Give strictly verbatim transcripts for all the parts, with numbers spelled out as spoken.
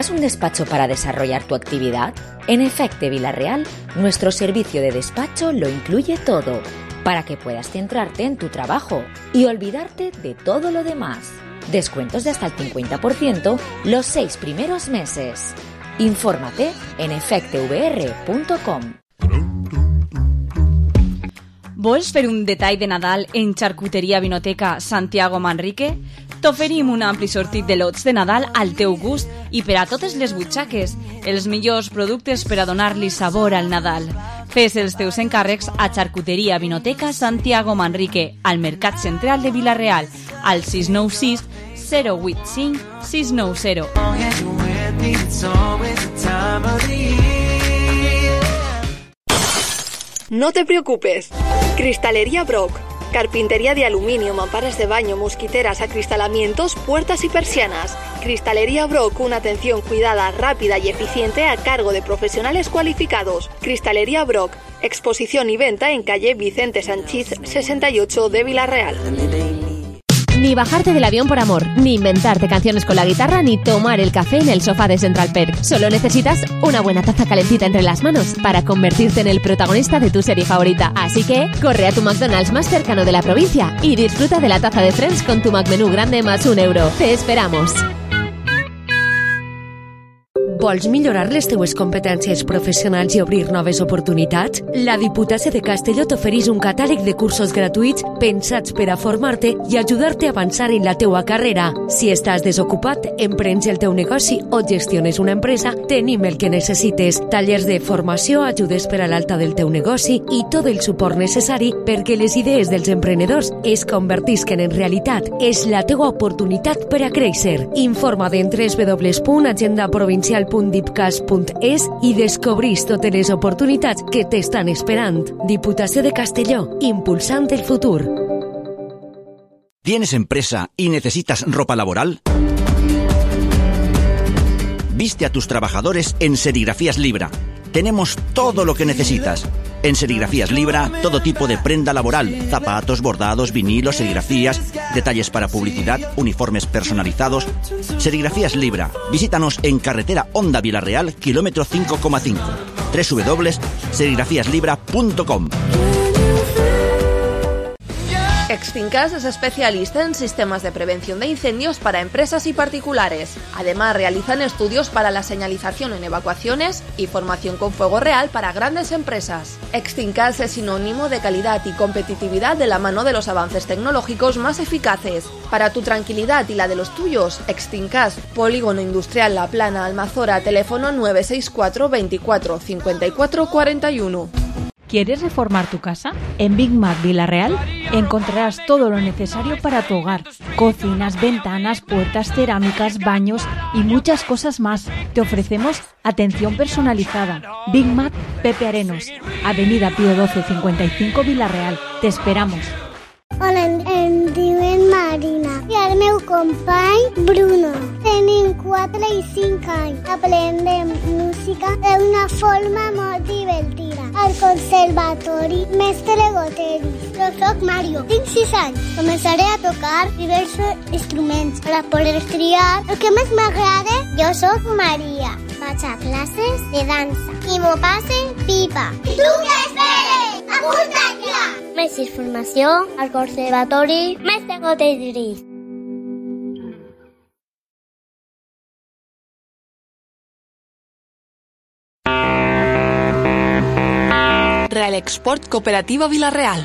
¿Es un despacho para desarrollar tu actividad? En Efecte Vila-real, nuestro servicio de despacho lo incluye todo, para que puedas centrarte en tu trabajo y olvidarte de todo lo demás. Descuentos de hasta el cincuenta por ciento los seis primeros meses. Infórmate en efecte v r punto com. Vols fer un detall de Nadal en Xarcuteria Vinoteca Santiago Manrique? T'oferim un ampli sortit de lots de Nadal al teu gust i per a totes les butxaques, els millors productes per a donar-li sabor al Nadal. Fes els teus encàrrecs a Xarcuteria Vinoteca Santiago Manrique, al Mercat Central de Vila-real, al sis nou sis zero vuit cinc sis nou zero. No te preocupes. Cristalería Brock. Carpintería de aluminio, mamparas de baño, mosquiteras, acristalamientos, puertas y persianas. Cristalería Brock, una atención cuidada, rápida y eficiente a cargo de profesionales cualificados. Cristalería Brock, exposición y venta en calle Vicente Sanchís sesenta y ocho de Vila-real. Ni bajarte del avión por amor, ni inventarte canciones con la guitarra, ni tomar el café en el sofá de Central Perk. Solo necesitas una buena taza calentita entre las manos para convertirte en el protagonista de tu serie favorita. Así que corre a tu McDonald's más cercano de la provincia y disfruta de la taza de Friends con tu McMenú grande más un euro. Te esperamos. Vols millorar les teues competències professionals i obrir noves oportunitats? La Diputació de Castelló t'ofereix un catàleg de cursos gratuïts pensats per a formar-te i ajudar-te a avançar en la teua carrera. Si estàs desocupat, emprens el teu negoci o gestiones una empresa, tenim el que necessites. Tallers de formació, ajudes per a l'alta del teu negoci i tot el suport necessari perquè les idees dels emprenedors es convertisquen en realitat. És la teua oportunitat per a créixer. Informa't en w w w punt agenda provincial punt dipcas punt es i descobrís totes les oportunitats que t'estan esperant. Diputació de Castelló, impulsant el futur. ¿Tienes empresa y necesitas ropa laboral? Viste a tus trabajadores en Serigrafías Libra. Tenemos todo lo que necesitas. En Serigrafías Libra, todo tipo de prenda laboral, zapatos, bordados, vinilos, serigrafías, detalles para publicidad, uniformes personalizados. Serigrafías Libra. Visítanos en carretera Honda Vila-real, kilómetro cinco coma cinco. w w w punto serigrafías libra punto com. Extincas es especialista en sistemas de prevención de incendios para empresas y particulares. Además, realizan estudios para la señalización en evacuaciones y formación con fuego real para grandes empresas. Extincas es sinónimo de calidad y competitividad de la mano de los avances tecnológicos más eficaces. Para tu tranquilidad y la de los tuyos, Extincas, Polígono Industrial La Plana, Almazora, teléfono nueve seis cuatro veinticuatro cincuenta y cuatro cuarenta y uno. ¿Quieres reformar tu casa? En Big Mac Vila-real encontrarás todo lo necesario para tu hogar. Cocinas, ventanas, puertas, cerámicas, baños y muchas cosas más. Te ofrecemos atención personalizada. Big Mac Pepe Arenos, Avenida Pío doce cincuenta y cinco Vila-real. Te esperamos. Hola, em diuen Marina i el meu company Bruno. Tenim quatre i cinc anys. Aprendem música d'una forma molt divertida. Al conservatori Mestre Goteris. Jo soc Mario, tinc sis anys. Començaré a tocar diversos instruments per a poder triar el que més m'agrada. Jo soc Maria. Vaig a classes de dansa i m'ho passe pipa. I tu què esperes? Apunta't ja! Més informació al Conservatori Mestre Goteris. Real Export Cooperativa Vila-real.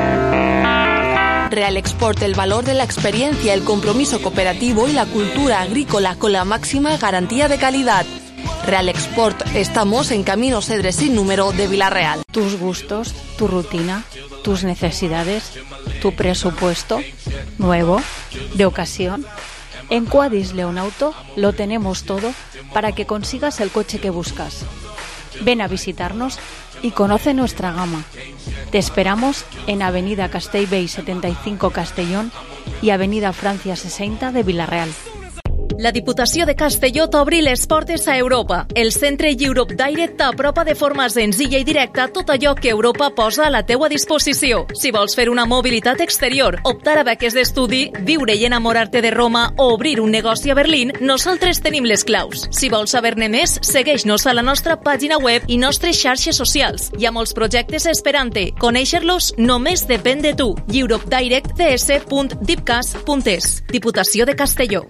Real Export, el valor de la experiencia, el compromiso cooperativo y la cultura agrícola con la máxima garantía de calidad. Real Export, estamos en Camino Cedres sin número de Vila-real. Tus gustos, tu rutina, tus necesidades, tu presupuesto, nuevo, de ocasión. En Quadis León Auto lo tenemos todo para que consigas el coche que buscas. Ven a visitarnos y conoce nuestra gama. Te esperamos en Avenida Castellbell setenta y cinco Castellón y Avenida Francia sesenta de Vila-real. La Diputació de Castelló t'obri les portes a Europa. El centre Europe Direct t'apropa de forma senzilla i directa tot allò que Europa posa a la teua disposició. Si vols fer una mobilitat exterior, optar a beques d'estudi, viure i enamorar-te de Roma o obrir un negoci a Berlín, nosaltres tenim les claus. Si vols saber-ne més, segueix-nos a la nostra pàgina web i nostres xarxes socials. Hi ha molts projectes esperant-te. Conèixer-los només depèn de tu. europe direct d s punt dipcas punt es. Diputació de Castelló.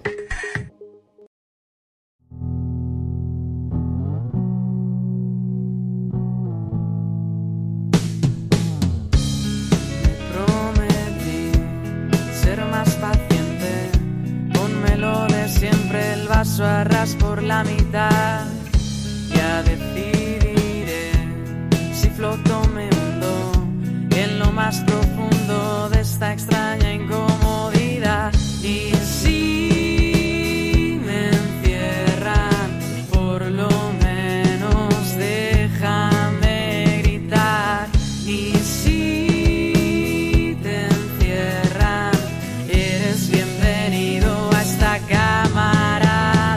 Arras por la mitad, ya decidiré si floto o me hundo en lo más profundo de esta extraña incomodidad. Y si me encierran, por lo menos déjame gritar. Y si te encierran, eres bienvenido a esta cámara.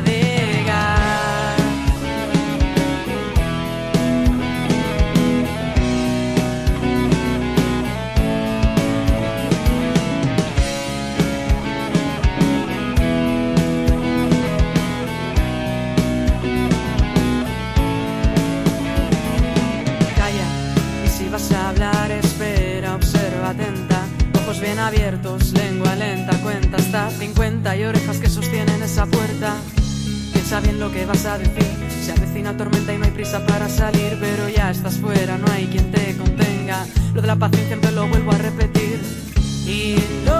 Atenta, ojos bien abiertos, lengua lenta, cuenta hasta cincuenta y orejas que sostienen esa puerta. Piensa bien lo que vas a decir, se avecina tormenta y no hay prisa para salir, pero ya estás fuera, no hay quien te contenga. Lo de la paciencia siempre lo vuelvo a repetir. Y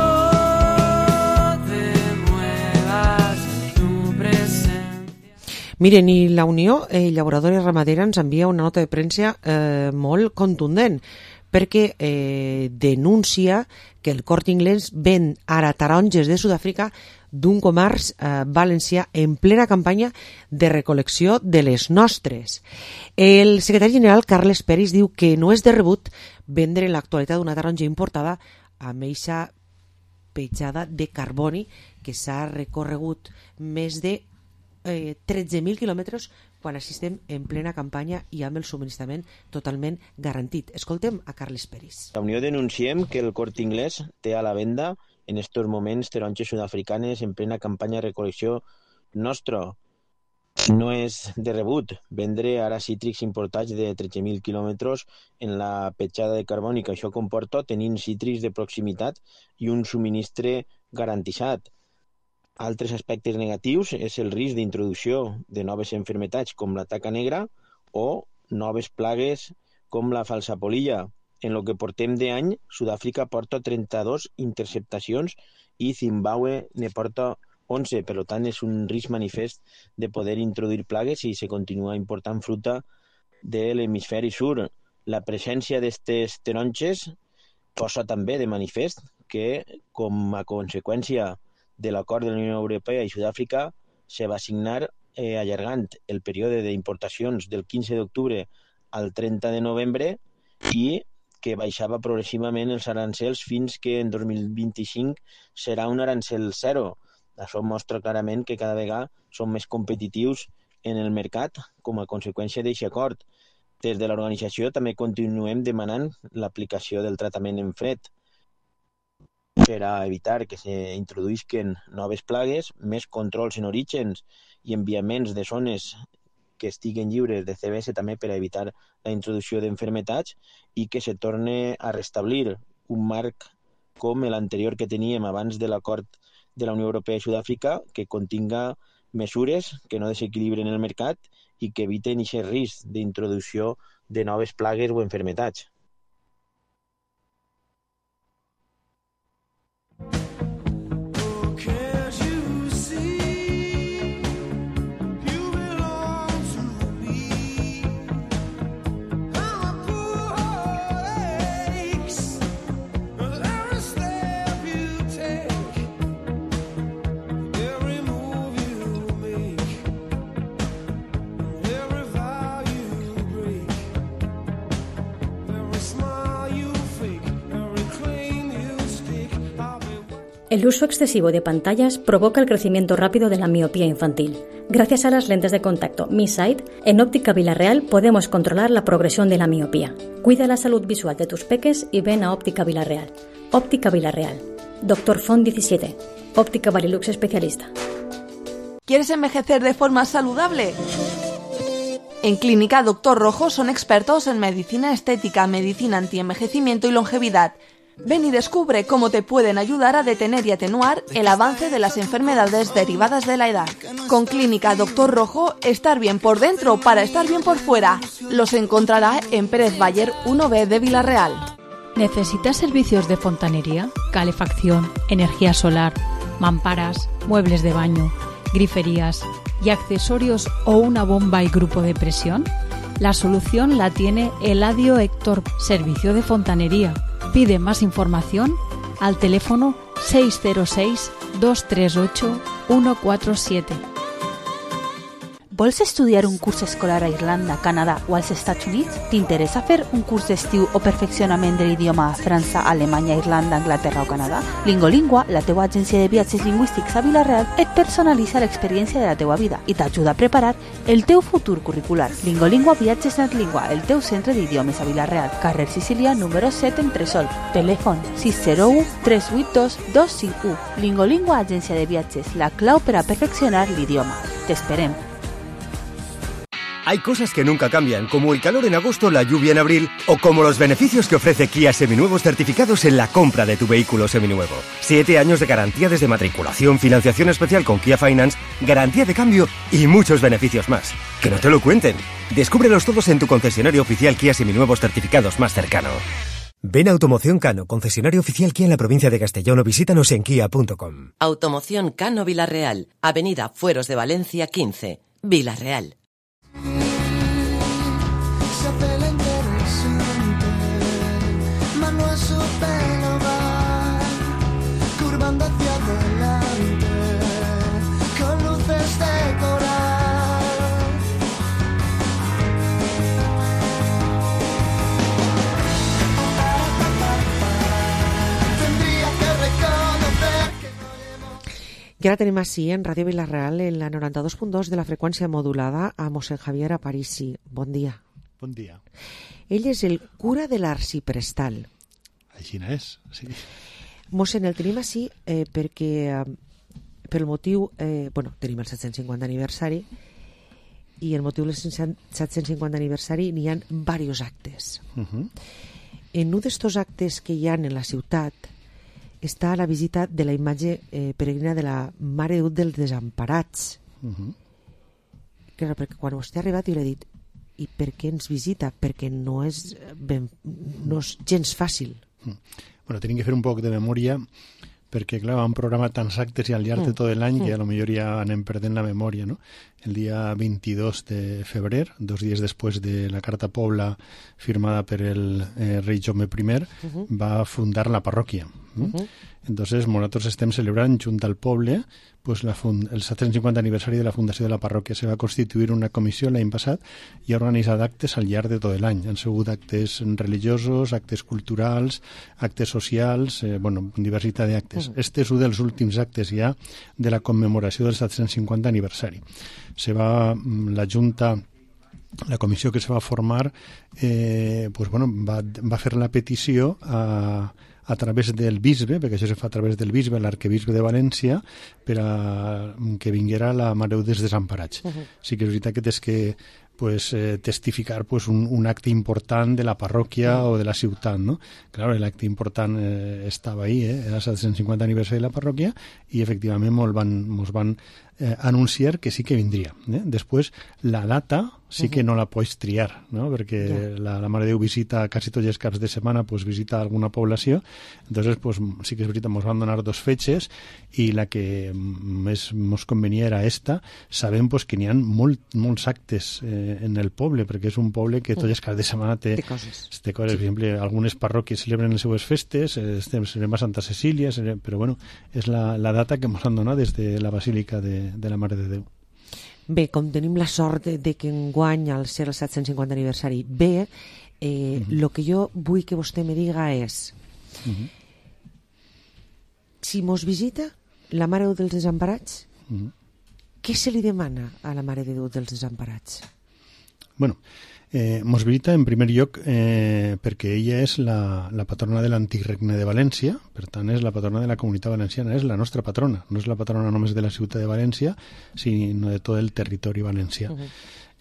no te muevas, tu presencia. Miren, i la Unió eh, Llauradora i Ramadera ens envia una nota de premsa eh, molt contundent, perquè eh, denuncia que el Corte Inglés ven ara taronges de Sud-àfrica d'un comerç eh, valencià en plena campanya de recol·lecció de les nostres. El secretari general Carles Peris diu que no és de rebut vendre en l'actualitat una taronja importada amb eixa petjada de carboni que s'ha recorregut més de eh, tretze mil quilòmetres quan assistem en plena campanya i amb el subministrament totalment garantit. Escoltem a Carles Peris. La Unió denunciem que el Corte Inglés té a la venda en estos moments taronges sud-africanes en plena campanya de recol·lecció nostra. No és de rebut vendre ara cítrics importats de tretze mil quilòmetres en la petjada de carboni que això comporta tenint cítrics de proximitat i un subministre garantitzat. Altres aspectes negatius és el risc d'introducció de noves enfermetats com la taca negra o noves plagues com la falsa polilla. En el que portem d'any, Sud-àfrica porta trenta-dos interceptacions i Zimbabue ne porta onze. Per tant, és un risc manifest de poder introduir plagues si se continua important fruta de l'hemisferi sud. La presència d'aquestes taronges posa també de manifest que, com a conseqüència de l'acord de la Unió Europea i Sud-àfrica, se va signar eh, allargant el període d'importacions del quinze d'octubre al trenta de novembre i que baixava progressivament els arancels fins que en dos mil vint-i-cinc serà un arancel zero. Això mostra clarament que cada vegada som més competitius en el mercat com a conseqüència d'aquest acord. Des de l'organització també continuem demanant l'aplicació del tractament en fred per a evitar que s'introduïsquen noves plagues, més controls en orígens i enviaments de zones que estiguen lliures de C B S també per a evitar la introducció d'enfermetats i que se torne a restablir un marc com l'anterior que teníem abans de l'acord de la Unió Europea i Sud-àfrica que continga mesures que no desequilibren el mercat i que eviten aquest risc d'introducció de noves plagues o enfermetats. El uso excesivo de pantallas provoca el crecimiento rápido de la miopía infantil. Gracias a las lentes de contacto Mi Sight, en Óptica Vilarreal podemos controlar la progresión de la miopía. Cuida la salud visual de tus peques y ven a Óptica Vilarreal. Óptica Vilarreal. Doctor Font diecisiete. Óptica Varilux especialista. ¿Quieres envejecer de forma saludable? En Clínica Doctor Rojo son expertos en medicina estética, medicina antienvejecimiento y longevidad. Ven y descubre cómo te pueden ayudar a detener y atenuar el avance de las enfermedades derivadas de la edad. Con Clínica Doctor Rojo, estar bien por dentro para estar bien por fuera. Los encontrará en Pérez Bayer uno B de Vilarreal. ¿Necesitas servicios de fontanería, calefacción, energía solar, mamparas, muebles de baño, griferías y accesorios o una bomba y grupo de presión? La solución la tiene Eladio Héctor, servicio de fontanería. Pide más información al teléfono seis cero seis, dos tres ocho, uno cuatro siete. Vols estudiar un curs escolar a Irlanda, Canadà o als Estats Units? T'interessa fer un curs d'estiu o perfeccionament de l'idioma a França, Alemanya, Irlanda, Anglaterra o Canadà? Lingolingua, la teua agència de viatges lingüístics a Vilareal, et personalitza l'experiència de la teua vida i t'ajuda a preparar el teu futur curricular. Lingolingua Viatges Netlingua, el teu centre d'idiomes a Vilareal, carrer Sicília, número set, Entresol. Telèfon sis zero u, tres vuit dos, dos cinc u. Lingolingua, agència de viatges, la clau per a perfeccionar l'idioma. T'esperem. Hay cosas que nunca cambian, como el calor en agosto, la lluvia en abril, o como los beneficios que ofrece Kia Seminuevos certificados en la compra de tu vehículo seminuevo. Siete años de garantía desde matriculación, financiación especial con Kia Finance, garantía de cambio y muchos beneficios más. Que no te lo cuenten. Descúbrelos todos en tu concesionario oficial Kia Seminuevos certificados más cercano. Ven a Automoción Cano, concesionario oficial Kia en la provincia de Castellón, o visítanos en kia punto com. Automoción Cano Vilarreal, Avenida Fueros de Valencia quince, Vilarreal. I ara tenim així en Ràdio Vilarreal en la noranta-dos punt dos de la freqüència modulada a mossèn Javier Aparici. Bon dia. Bon dia. Ell és el cura de l'Arxiprestal. Així és, sí. Mossèn, el tenim així eh, perquè eh, per el motiu, eh, bueno, tenim el set-cents cinquanta aniversari i el motiu del set-cents cinquanta aniversari n'hi ha diversos actes. Uh -huh. En un d'estos actes que hi ha en la ciutat està la visita de la imatge eh, peregrina de la Mare de Déu dels Desemparats. Uh -huh. Claro, perquè quan vostè ha arribat jo l'he dit, i per què ens visita? Perquè no és, ben, no és gens fàcil. Uh -huh. Bueno, tenim que fer un poc de memòria perquè, clar, vam programar tants actes i al llarg de tot l'any que a lo millor ja anem perdent la memòria, no? El dia vint-i-dos de febrer, dos dies després de la Carta Pobla firmada per el eh, rei Jaume primer, uh-huh. va fundar la parròquia. Uh-huh. Entonces, nosaltres estem celebrant junt al poble pues, la fund el set-cents cinquanta aniversari de la fundació de la parròquia. Se va constituir una comissió l'any passat i ha organitzat actes al llarg de tot l'any. Han sigut actes religiosos, actes culturals, actes socials, eh, bueno, diversitat d'actes. Uh-huh. Este és un dels últims actes ja de la commemoració del set-cents cinquanta aniversari. Se va, la Junta, la comissió que se va formar, eh, pues, bueno, va, va fer la petició a a través del bisbe, perquè això se fa a través del bisbe, l'arquebisbe de València, per a que vinguera la Mare de Déu dels Desemparats. Uh-huh. Sí que és veritat que tens que pues, eh, testificar pues, un, un acte important de la parròquia uh-huh. o de la ciutat, no? Claro, l'acte important eh, estava ahí, eh? Era el set-cents cinquanta aniversari de la parròquia i efectivament mos van, mos van eh, anunciar que sí que vindria. Eh? Després, la data sí que no la pots triar, no? Perquè yeah. la, la Mare de Déu visita quasi tots els caps de setmana, pues, visita alguna població, entonces pues, sí que és veritat, ens van donar dos fetges i la que més ens convenia era esta. Sabem pues, que n'hi ha molt, molts actes eh, en el poble, perquè és un poble que tots els caps de setmana té, té coses. Té coses. Sí. Per exemple, algunes parròquies celebren les seues festes, eh, celebrem a Santa Cecília, celebrem, però bueno, és la, la data que ens han donat des de la Basílica de, de la Mare de Déu. Bé, com tenim la sort de, de que enguany, al ser el set-cents cinquanta aniversari, bé, el eh, uh-huh. que jo vull que vostè me diga és uh-huh. si mos visita la Mare de Déu dels Desemparats, mm. què se li demana a la Mare de Déu dels Desemparats? Bueno, eh, mos visita en primer lloc eh, perquè ella és la, la patrona de l'antic regne de València, per tant és la patrona de la comunitat valenciana, és la nostra patrona, no és la patrona només de la ciutat de València, sinó de tot el territori valencià. Uh-huh.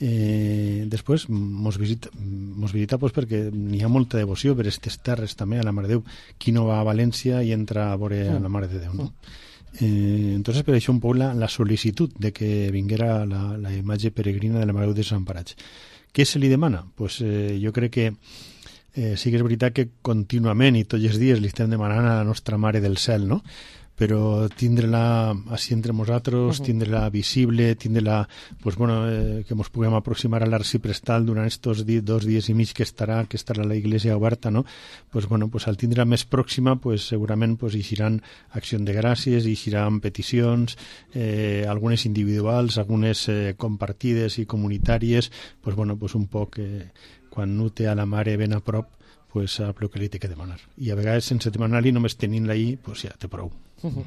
Eh, després mos visita, mos visita pues, perquè n'hi ha molta devoció per aquestes terres també a la Mare de Déu. Qui no va a València i entra a veure a la Mare de Déu, no? Eh, entonces per això un poc la, la sol·licitud de que vinguera la, la imatge peregrina de la Mare de Déu dels Desemparats. Què se li demana? Pues, eh, jo crec que eh, sí que és veritat que contínuament i tots els dies li estem demanant a la nostra Mare del Cel, no? Però tindre-la així entre nosaltres, uh-huh. tindre-la visible, tindre-la, pues, bueno, eh, que ens puguem aproximar a l'arxiprestal durant estos di dos dies i mig que estarà, que estarà la iglesia oberta, no? Pues, bueno, pues, al tindre-la més pròxima, pues, segurament pues, hi seran acció de gràcies, hi seran peticions, eh, algunes individuals, algunes eh, compartides i comunitàries, pues, bueno, pues, un poc eh, quan no té a la Mare ben a prop, pues, sap el que li té que demanar. I a vegades, sense demanar-li, només tenint-la ahí, pues, ja té prou. Uh-huh.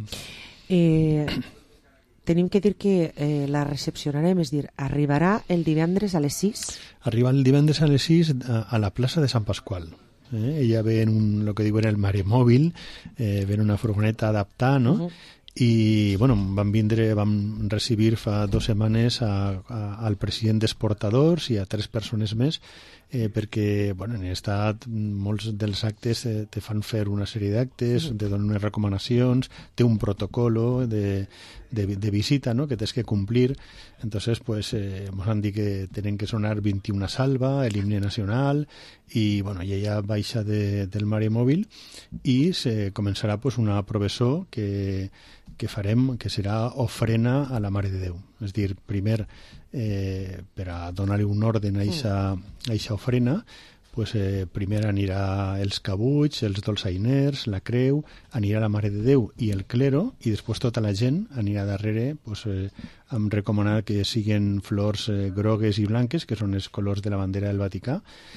eh, tenim que dir que eh, la recepcionarem, és dir, arribarà el divendres a les sis? Arriba el divendres a les sis a, a la plaça de Sant Pasqual. Eh? Ella ve en un, lo que diuen el maremòbil, eh, ve en una furgoneta adaptada, no? Uh-huh. I, bueno, vam vindre, vam recibir fa dues setmanes a, a, al president d'Exportadors i a tres persones més, eh, perquè, bueno, en estat molts dels actes eh, te fan fer una sèrie d'actes, te donen unes recomanacions, té un protocolo de, de, de visita, no?, que tens que complir. Entonces, pues, eh, ens han dit que tenen que sonar vint-i-una salva, el himne nacional, i, bueno, i ella baixa de, del maremòbil i se començarà, pues, una professó que que farem, que serà ofrena a la Mare de Déu. És dir, primer, eh, per a donar-li un ordre a aquesta ofrena, pues, eh, primer anirà els cabuts, els dolçainers, la creu, anirà la Mare de Déu i el clero, i després tota la gent anirà darrere, pues, eh, hem recomanat que siguin flors eh, grogues i blanques, que són els colors de la bandera del Vaticà,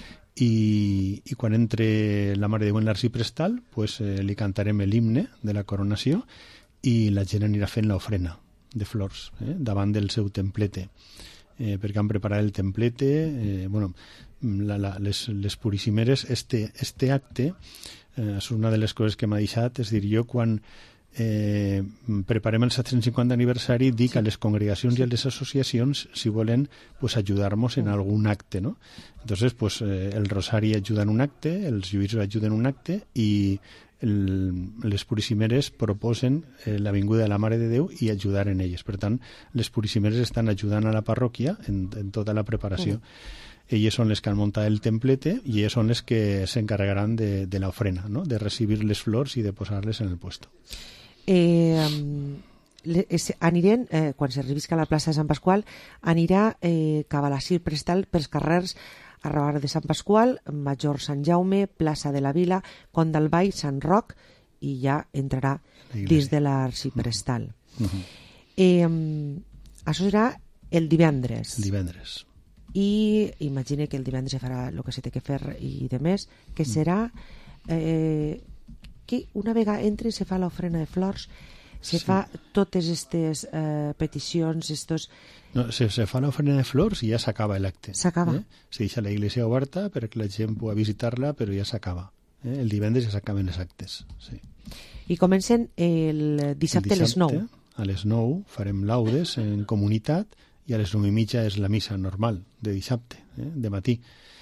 i, i quan entre la Mare de Déu en l'arxiprestal, pues, eh, li cantarem l'himne de la coronació, i la gent anirà fent l'ofrena de flors eh, davant del seu templete, eh, perquè han preparat el templete, eh, bueno, la, la, les, les puríssimeres, este, este acte, eh, és una de les coses que m'ha deixat, és dir, jo quan eh, preparem el set-cents cinquanta aniversari dic a les congregacions i a les associacions si volen, pues, ajudar-nos en algun acte, no? Entonces, pues, eh, el Rosari ajuda en un acte, els lluïts ajuden en un acte i el, les puríssimeres proposen eh, la vinguda de la Mare de Déu i ajudar en elles. Per tant, les puríssimeres estan ajudant a la parròquia en, en tota la preparació. Uh-huh. Elles són les que han muntat el templete i elles són les que s'encarregaran de, de l'ofrena, no?, de recibir les flors i de posar-les en el puesto. Eh, le, es, anirem, eh, quan s'arribi a la plaça de Sant Pasqual, anirà eh, cap a la Prestal pels carrers Arrabar de Sant Pasqual, Major Sant Jaume, Plaça de la Vila, Pont del Vall, Sant Roc, i ja entrarà dins de l'arxiprestal. Uh-huh. eh, això serà el divendres. El divendres. I imagine que el divendres farà el que se té que fer i de més, que serà eh, que una vegada entre se fa l'ofrena de flors, se sí. fa totes aquestes eh, peticions, estos... No, se, se fa l'ofrena de flors i ja s'acaba l'acte. S'acaba. Eh? Se deixa la iglesia oberta perquè la gent pugui visitar-la, però ja s'acaba. Eh? El divendres ja s'acaben els actes. Sí. I comencen el dissabte, el dissabte a les nou. A les nou farem laudes en comunitat i a les nou i mitja és la missa normal de dissabte, eh? de matí.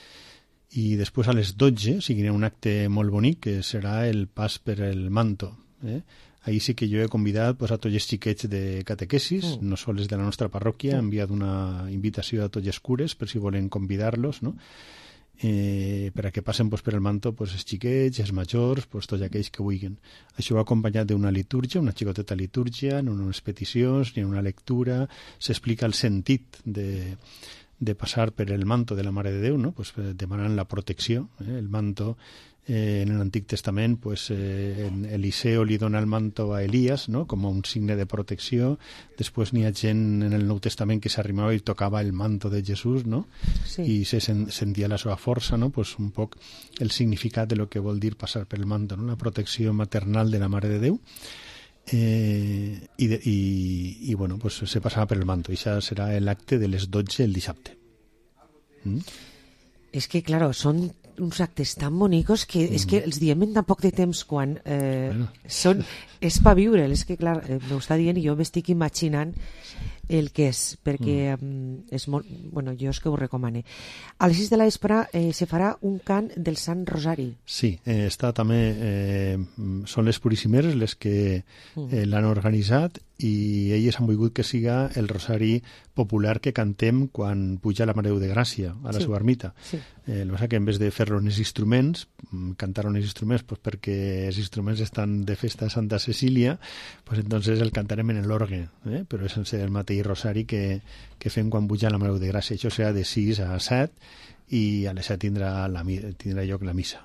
I després a les dotze seguirà un acte molt bonic que serà el pas per el manto. Eh? Ahí sí que jo he convidat, pues, a tots els xiquets de catequesis, mm. no sols de la nostra parròquia, he enviat una invitació a tots els cures per si volen convidar-los, no? Eh, per a que passen, pues, per el manto, pues, els xiquets, els majors, pues, tots aquells que vulguin. Això va acompanyat d'una litúrgia, una xicoteta litúrgia, en unes peticions, ni una lectura, s'explica el sentit de, de passar per el manto de la Mare de Déu, no? Pues, demanant la protecció, eh? El manto... Eh, en l'Antic Testament, pues, eh, en Eliseo li dona el manto a Elias, no?, com un signe de protecció. Després n'hi ha gent en el Nou Testament que s'arrimava i tocava el manto de Jesús, no? Sí. I se sen sentia la seva força, no?, pues, un poc el significat de lo que vol dir passar per el manto, no?, la protecció maternal de la Mare de Déu. eh, i, de, i, i bueno, pues se passarà per el manto. I això serà l'acte de les dotze el dissabte. Mm? És que, claro, són uns actes tan bonicos que mm. és que els diem en tan poc de temps quan eh, bueno. són, és per viure. És que, clar, eh, m'ho està dient i jo m'estic imaginant el que és, perquè mm. és molt... Bueno, jo és que ho recomane. A les sis de la vespre eh, se farà un cant del Sant Rosari. Sí, eh, està també... Eh, són les Puríssimeres les que eh, l'han organitzat i elles han volgut que siga el rosari popular que cantem quan puja la Mare de Déu de Gràcia a la sí. seva ermita. Sí. Eh, el que passa que en vez de fer-lo en els instruments, cantar-lo en els instruments pues perquè els instruments estan de festa de Santa Cecília, pues entonces el cantarem en l'orgue, eh? Però és el mateix rosari que, que fem quan puja la Mare de Déu de Gràcia. Això serà de sis a set i a les set tindrà, la, tindrà lloc la missa.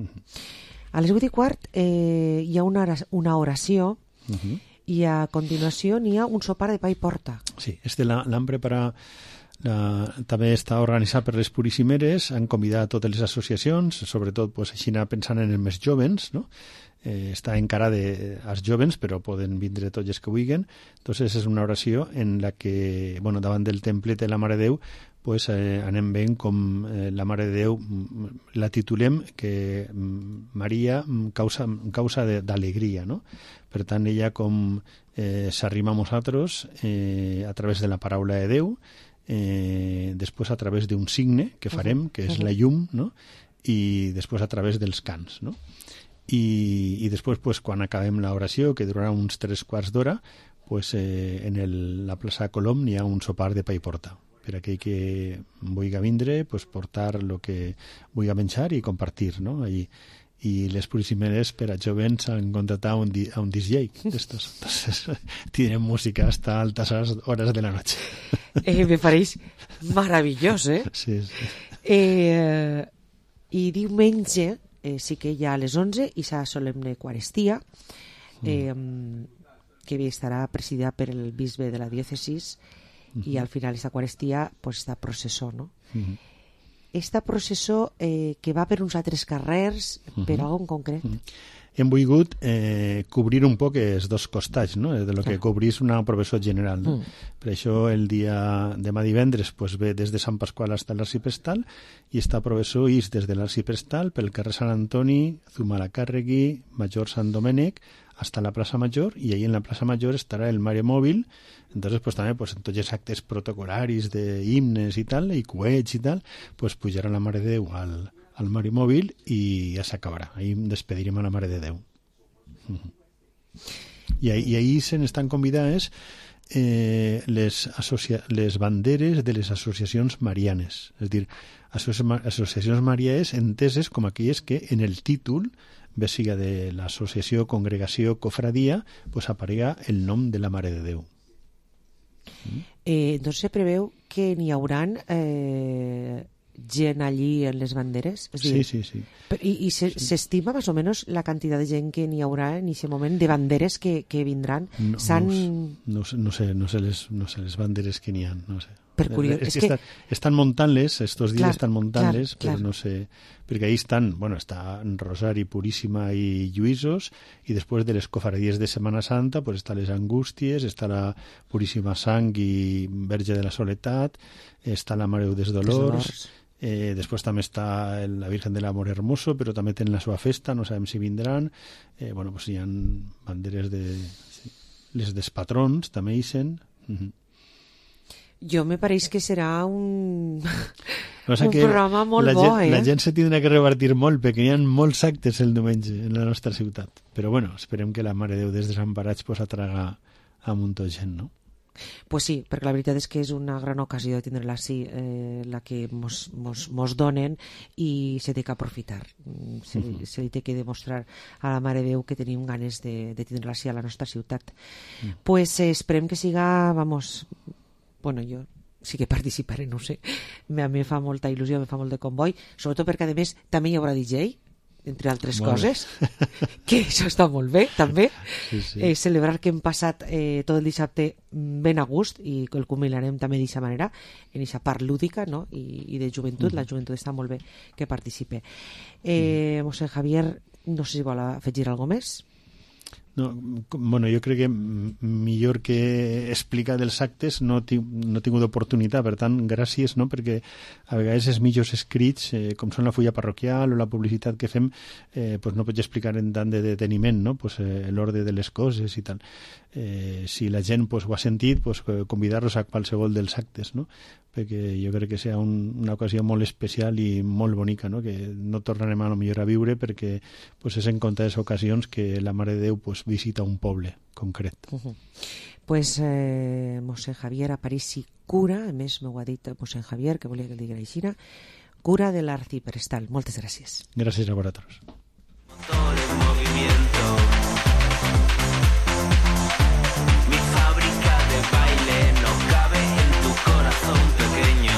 A les vuit i quart eh, hi ha una, una oració uh-huh. i a continuació n'hi ha un sopar de pa i porta. Sí, este l'han preparat, la, també està organitzat per les Puríssimeres, han convidat totes les associacions, sobretot pues, així pensant en els més jovens, no? Eh, està encara de, als jovens, però poden vindre tots els que vulguin. Entonces és una oració en la que, bueno, davant del temple de la Mare de Déu, pues, eh, anem veient com eh, la Mare de Déu la titulem que Maria causa, causa d'alegria, no? Per tant, ella com eh, s'arrima a nosaltres eh, a través de la paraula de Déu, eh, després a través d'un signe que farem, que és la llum, no? I després a través dels cants, no? I, i després, pues, quan acabem l'oració, que durarà uns tres quarts d'hora, pues, eh, en el, la plaça Colom n'hi ha un sopar de pa i porta. Per aquell que vulgui vindre, pues, portar el que vulgui menjar i compartir, no? I, i les Puríssimeres per a jovens han contratat un, di, a un D J d'estos. Entonces, tindrem música hasta altas hores de la noche. Eh, me pareix meravellós, eh? Sí, sí. Eh, I diumenge eh, sí que hi ha a les onze i s'ha solemne Eucaristia, eh, mm. que estarà presidida per el bisbe de la diòcesis, mm-hmm. i al final esta Eucaristia pues, esta processó, no? Mm-hmm. Esta processó eh, que va per uns altres carrers, uh-huh. per algo en concret. Uh-huh. Hem volgut eh, cobrir un poc els dos costats, no? De lo que cobrís una professó general. No? Uh-huh. Per això el dia demà divendres pues, ve des de Sant Pasqual fins a l'Arciprestal i esta professó és des de l'Arciprestal pel carrer Sant Antoni, Zumalacárregui, Major Sant Domènec, hasta la plaça Major, i ahí en la plaça Major estarà el Mare Móvil. Entonces, pues també, pues, en tots els actes protocolaris de himnes i tal, i coets i tal, pues pujarà la Mare de Déu al, al Mare Móvil i ja s'acabarà. Ahí despedirem a la Mare de Déu. Uh-huh. I, I ahí se n'estan convidades eh, les, associa les banderes de les associacions marianes. És a dir, associ associacions marianes enteses com aquelles que en el títol, bé siga de l'associació, congregació, cofradia, pues aparega el nom de la Mare de Déu. Eh, doncs se preveu que n'hi hauran eh, gent allí en les banderes? És dir, sí, sí, sí. I, i s'estima sí. més o menys la quantitat de gent que n'hi haurà en aquest moment de banderes que, que vindran? No, no, no, no, sé, no, sé les, no sé les banderes que n'hi ha, no sé. Per curiós, es és que, que... Estan, estan muntant-les, estos dies clar, estan muntant-les, clar, però clar. no sé... Perquè ahí estan, bueno, està Rosari, Puríssima i Lluïsos, i després de les cofradies de Setmana Santa, pues està les Angústies, està la Puríssima Sang i Verge de la Soledat, està la Mare dels Dolors, eh, després també està la Virgen de l'Amor Hermoso, però també tenen la seva festa, no sabem si vindran. Eh, bueno, pues hi ha banderes de... Sí, les dels patrons també hi sen. Uh-huh. Jo me pareix que serà un, un que programa molt la bo, gent, eh? La gent se tindrà que repartir molt, perquè hi ha molts actes el diumenge en la nostra ciutat. Però bueno, esperem que la Mare de Déu des Desemparats pues, atraga a un munt de gent, no? Pues sí, perquè la veritat és que és una gran ocasió de tindre-la així, eh, la que mos, mos, mos donen, i se té que aprofitar. Se, uh-huh. se li té que demostrar a la Mare de Déu que tenim ganes de, de tindre-la així a la nostra ciutat. Uh-huh. Pues eh, esperem que siga, vamos... Bueno, jo sí que participaré, no sé. A mi fa molta il·lusió, me fa molt de comboi, sobretot perquè, a més, també hi haurà D J, entre altres molt coses, que això està molt bé, també. Sí, sí. Eh, celebrar que hem passat eh, tot el dissabte ben a gust i que el combinarem també d'aquesta manera, en aquesta part lúdica, no? I, i de joventut, mm. la joventut està molt bé que participe. Eh, mm. Mossèn Javier, no sé si vol afegir alguna més. No, bueno, jo crec que millor que explicar dels actes no, ti, no he tingut oportunitat, per tant, gràcies, no? Perquè a vegades els millors escrits, eh, com són la fulla parroquial o la publicitat que fem, eh, pues no pots explicar en tant de deteniment, no? Pues, eh, l'ordre de les coses i tal. Eh, si la gent pues, ho ha sentit, pues, convidar-los a qualsevol dels actes, no? Perquè jo crec que serà un, una ocasió molt especial i molt bonica, no? Que no tornarem a lo millor a viure perquè pues, és en comptades ocasions que la Mare de Déu pues, visita un poble concret. Uh-huh. Pues eh, mossèn Javier Aparici Cura, a més m'ho ha dit mossèn Javier, que volia que el digui així, cura de l'arciprestal. Moltes gràcies. Gràcies a vosaltres. Mi fábrica de baile no cabe en tu corazón pequeño.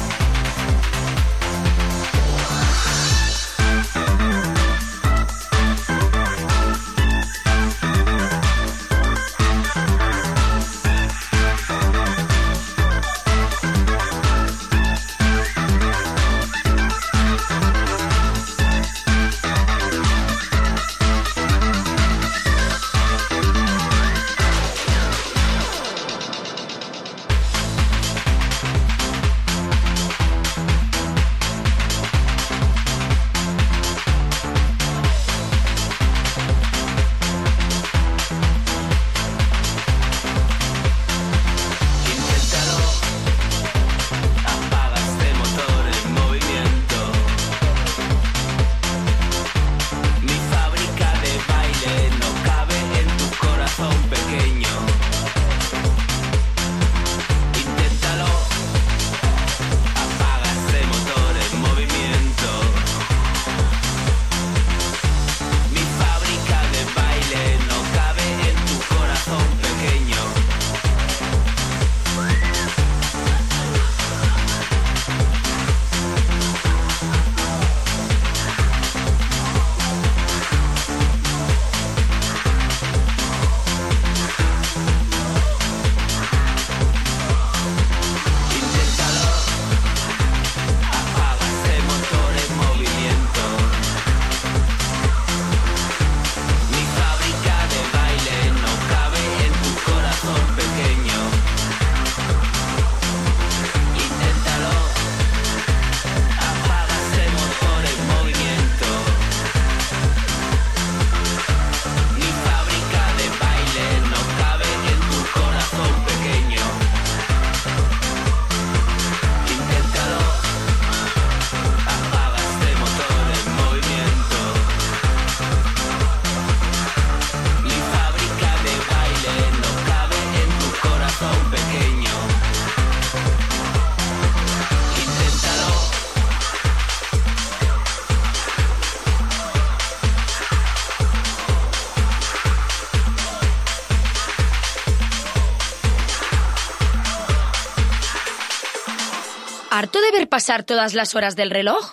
¿Harto de ver pasar todas las horas del reloj?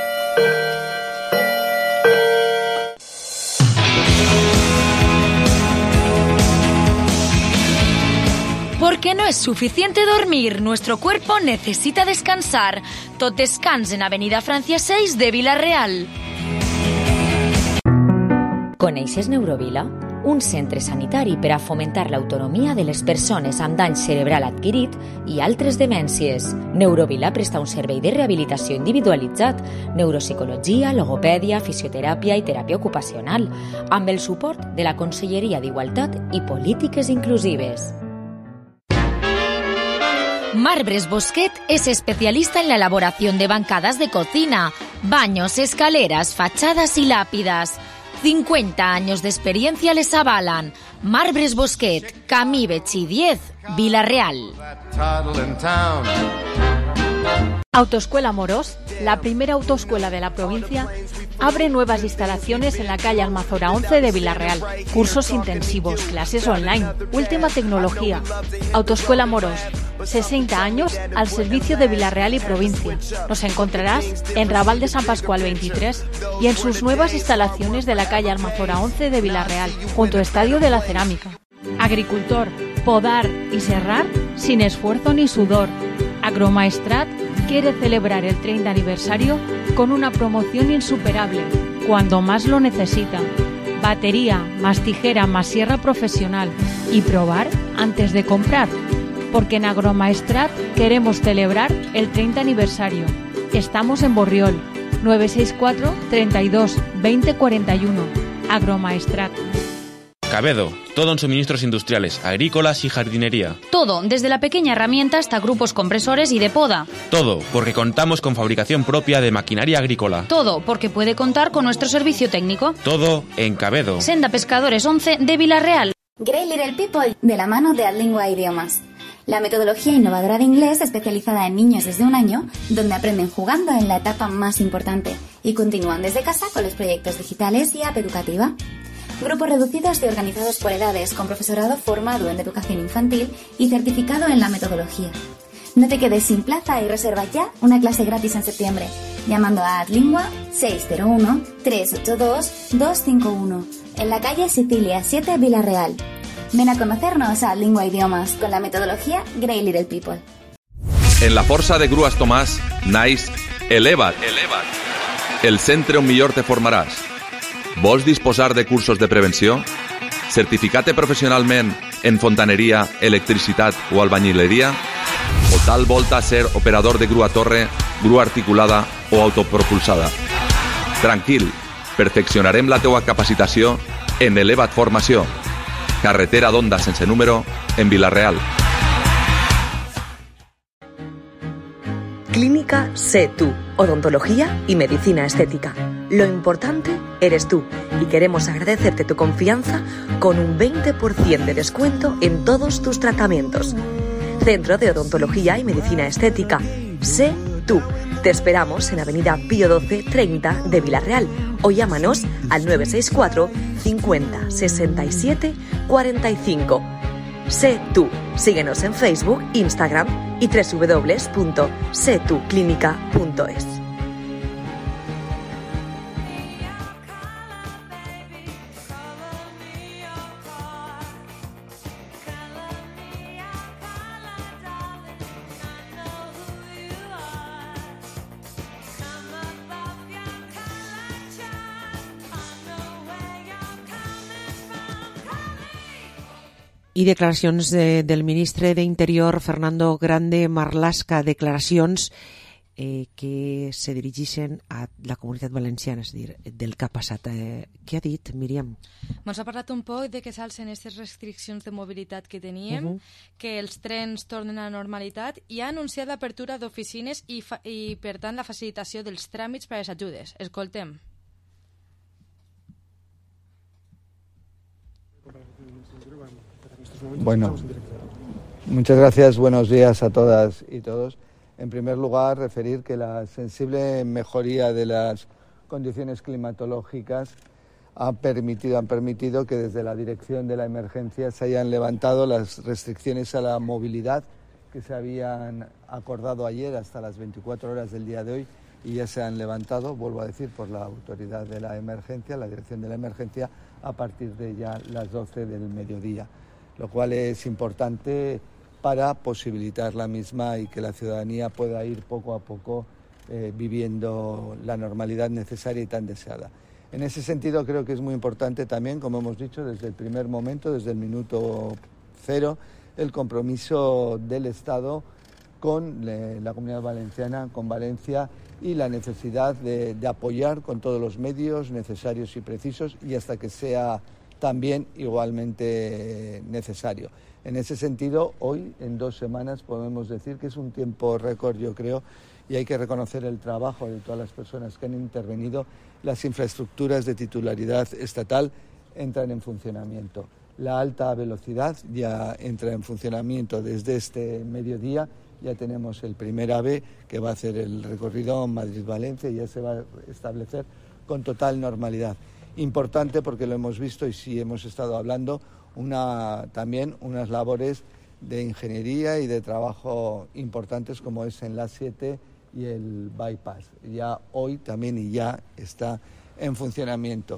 Porque no es suficiente dormir, nuestro cuerpo necesita descansar. Tot descans en Avenida Francia seis de Vila-real. Coneixes Neurovila? Un centre sanitari per a fomentar l'autonomia de les persones amb dany cerebral adquirit i altres demències. Neurovila presta un servei de rehabilitació individualitzat, neuropsicologia, logopèdia, fisioteràpia i teràpia ocupacional, amb el suport de la Conselleria d'Igualtat i Polítiques Inclusives. Marbres Bosquet es especialista en la elaboración de bancadas de cocina, baños, escaleras, fachadas y lápidas. cincuenta años de experiencia les avalan. Marbres Bosquet, Camí Betxí diez, Vila-real. Autoescuela Morós, la primera autoescuela de la provincia, abre nuevas instalaciones en la calle Almazora once de Vila-real. Cursos intensivos, clases online, última tecnología. Autoescuela Morós, sesenta años al servicio de Vila-real y provincia. Nos encontrarás en Raval de San Pascual veintitrés y en sus nuevas instalaciones de la calle Almazora once de Vila-real, junto al Estadio de la Cerámica. Agricultor, podar y serrar sin esfuerzo ni sudor. Agromaestrat quiere celebrar el treinta aniversario con una promoción insuperable, cuando más lo necesita. batería más tijera más sierra profesional y probar antes de comprar. Porque en Agromaestrat queremos celebrar el treinta aniversario. Estamos en Borriol, nueve seis cuatro, treinta y dos, veinte cuarenta y uno. Agromaestrat. Cabedo, todo en suministros industriales, agrícolas y jardinería. Todo, desde la pequeña herramienta hasta grupos compresores y de poda. Todo, porque contamos con fabricación propia de maquinaria agrícola. Todo, porque puede contar con nuestro servicio técnico. Todo en Cabedo. Senda Pescadores once de Villarreal. Great Little People, de la mano de Adlingua Idiomas. La metodología innovadora de inglés especializada en niños desde un año, donde aprenden jugando en la etapa más importante y continúan desde casa con los proyectos digitales y app educativa. Grupos reducidos y organizados por edades, con profesorado formado en educación infantil y certificado en la metodología. No te quedes sin plaza y reserva ya una clase gratis en septiembre, llamando a Adlingua seis cero uno, tres ocho dos, dos cinco uno, en la calle Sicilia siete, Villarreal. Ven a conocernos a Adlingua Idiomas con la metodología Great Little People. En la Força de Grues Tomàs, naix Eleva't. Eleva't. El centre on millor te formaràs. Vols disposar de cursos de prevenció? Certificat-te professionalment en fontaneria, electricitat o albañileria? O tal volta ser operador de grua torre, grua articulada o autopropulsada? Tranquil, perfeccionarem la teua capacitació en Eleva't Formació. Carretera d'Onda sense número, en Villarreal. Clínica Sé Tú, odontología y medicina estética. Lo importante eres tú y queremos agradecerte tu confianza con un veinte por ciento de descuento en todos tus tratamientos. Centro de Odontología y Medicina Estética, Sé Tú. Te esperamos en Avenida Pío doce treinta de Villarreal o llámanos al nueve seis cuatro, cincuenta, sesenta y siete, cuarenta y cinco. Sé Tú. Síguenos en Facebook, Instagram y doble u doble u doble u punto sé tú clínica punto es. I declaracions de, del ministre d'Interior, Fernando Grande Marlaska, declaracions eh, que se dirigeixen a la Comunitat Valenciana, és a dir, del que ha passat. Eh, què ha dit, Míriam? Ens ha parlat un poc de que s'alcen aquestes restriccions de mobilitat que teníem, uh -huh. que els trens tornen a la normalitat i ha anunciat l'apertura d'oficines i, fa i, per tant, la facilitació dels tràmits per a les ajudes. Escoltem. Bueno, muchas gracias, buenos días a todas y todos. En primer lugar, referir que la sensible mejoría de las condiciones climatológicas ha permitido, han permitido que desde la dirección de la emergencia se hayan levantado las restricciones a la movilidad que se habían acordado ayer hasta las veinticuatro horas del día de hoy y ya se han levantado, vuelvo a decir, por la autoridad de la emergencia, la dirección de la emergencia, a partir de ya las doce del mediodía. Lo cual es importante para posibilitar la misma y que la ciudadanía pueda ir poco a poco eh, viviendo la normalidad necesaria y tan deseada. En ese sentido creo que es muy importante también, como hemos dicho, desde el primer momento, desde el minuto cero, el compromiso del Estado con eh, la Comunidad Valenciana, con Valencia, y la necesidad de, de apoyar con todos los medios necesarios y precisos y hasta que sea también igualmente necesario. En ese sentido, hoy, en dos semanas, podemos decir que es un tiempo récord, yo creo, y hay que reconocer el trabajo de todas las personas que han intervenido. Las infraestructuras de titularidad estatal entran en funcionamiento. La alta velocidad ya entra en funcionamiento desde este mediodía. Ya tenemos el primer AVE que va a hacer el recorrido Madrid-Valencia y ya se va a establecer con total normalidad. Importante porque lo hemos visto y sí hemos estado hablando, una, también unas labores de ingeniería y de trabajo importantes como es en la siete y el bypass. Ya hoy también y ya está en funcionamiento.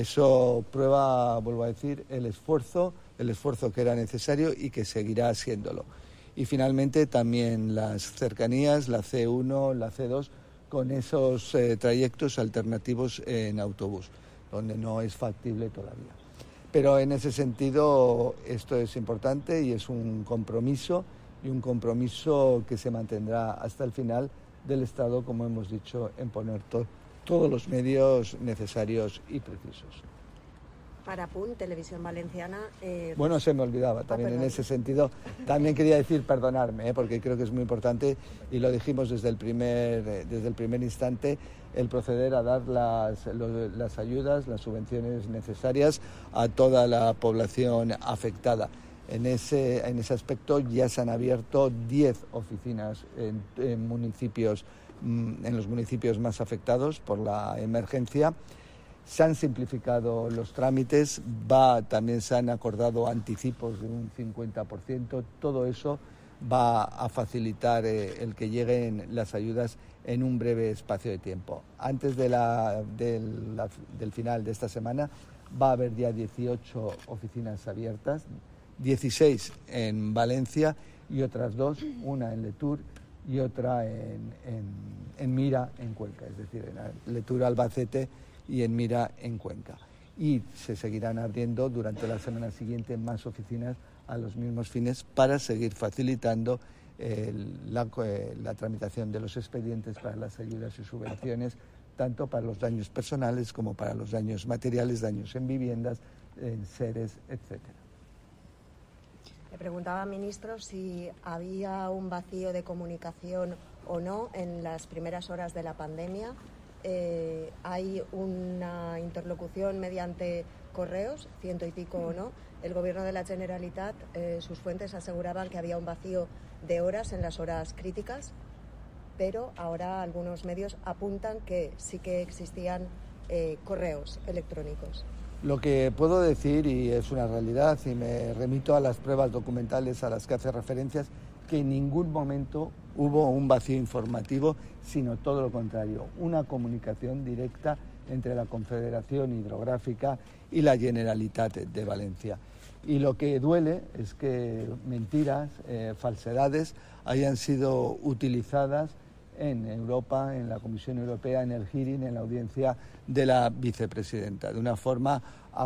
Eso prueba, vuelvo a decir, el esfuerzo, el esfuerzo que era necesario y que seguirá haciéndolo. Y finalmente también las cercanías, la ce uno, la ce dos, con esos eh, trayectos alternativos en autobús. donde no es factible todavía. Pero en ese sentido esto es importante y es un compromiso, y un compromiso que se mantendrá hasta el final del Estado, como hemos dicho, en poner to- todos los medios necesarios y precisos. Para Punt, Televisión Valenciana... Eh, Bueno, se me olvidaba también ah, en ese sentido. También quería decir perdonarme, ¿eh? porque creo que es muy importante y lo dijimos desde el primer, eh, desde el primer instante, el proceder a dar las, los, las ayudas, las subvenciones necesarias a toda la población afectada. En ese, en ese aspecto ya se han abierto diez oficinas en, en municipios, en los municipios más afectados por la emergencia. Se han simplificado los trámites, va, también se han acordado anticipos de un cincuenta por ciento. Todo eso va a facilitar eh, el que lleguen las ayudas en un breve espacio de tiempo. Antes de la, de la, del final de esta semana va a haber ya dieciocho oficinas abiertas, dieciséis en Valencia y otras dos, una en Letur y otra en, en, en Mira, en Cuenca, es decir, en Letur, Albacete y en Mira, en Cuenca. Y se seguirán abriendo durante la semana siguiente más oficinas a los mismos fines para seguir facilitando eh, la, eh, la tramitación de los expedientes para las ayudas y subvenciones, tanto para los daños personales como para los daños materiales, daños en viviendas, en seres, etcétera. Le preguntaba, ministro, si había un vacío de comunicación o no en las primeras horas de la pandemia. Eh, hay una interlocución mediante correos, ciento y pico o no. El Gobierno de la Generalitat, eh, sus fuentes aseguraban que había un vacío de horas en las horas críticas, pero ahora algunos medios apuntan que sí que existían eh, correos electrónicos. Lo que puedo decir, y es una realidad, y me remito a las pruebas documentales a las que hace referencias, que en ningún momento hubo un vacío informativo, sino todo lo contrario, una comunicación directa entre la Confederación Hidrográfica y la Generalitat de Valencia. Y lo que duele es que mentiras, eh, falsedades hayan sido utilizadas en Europa, en la Comisión Europea, en el hearing, en la audiencia de la vicepresidenta, de una forma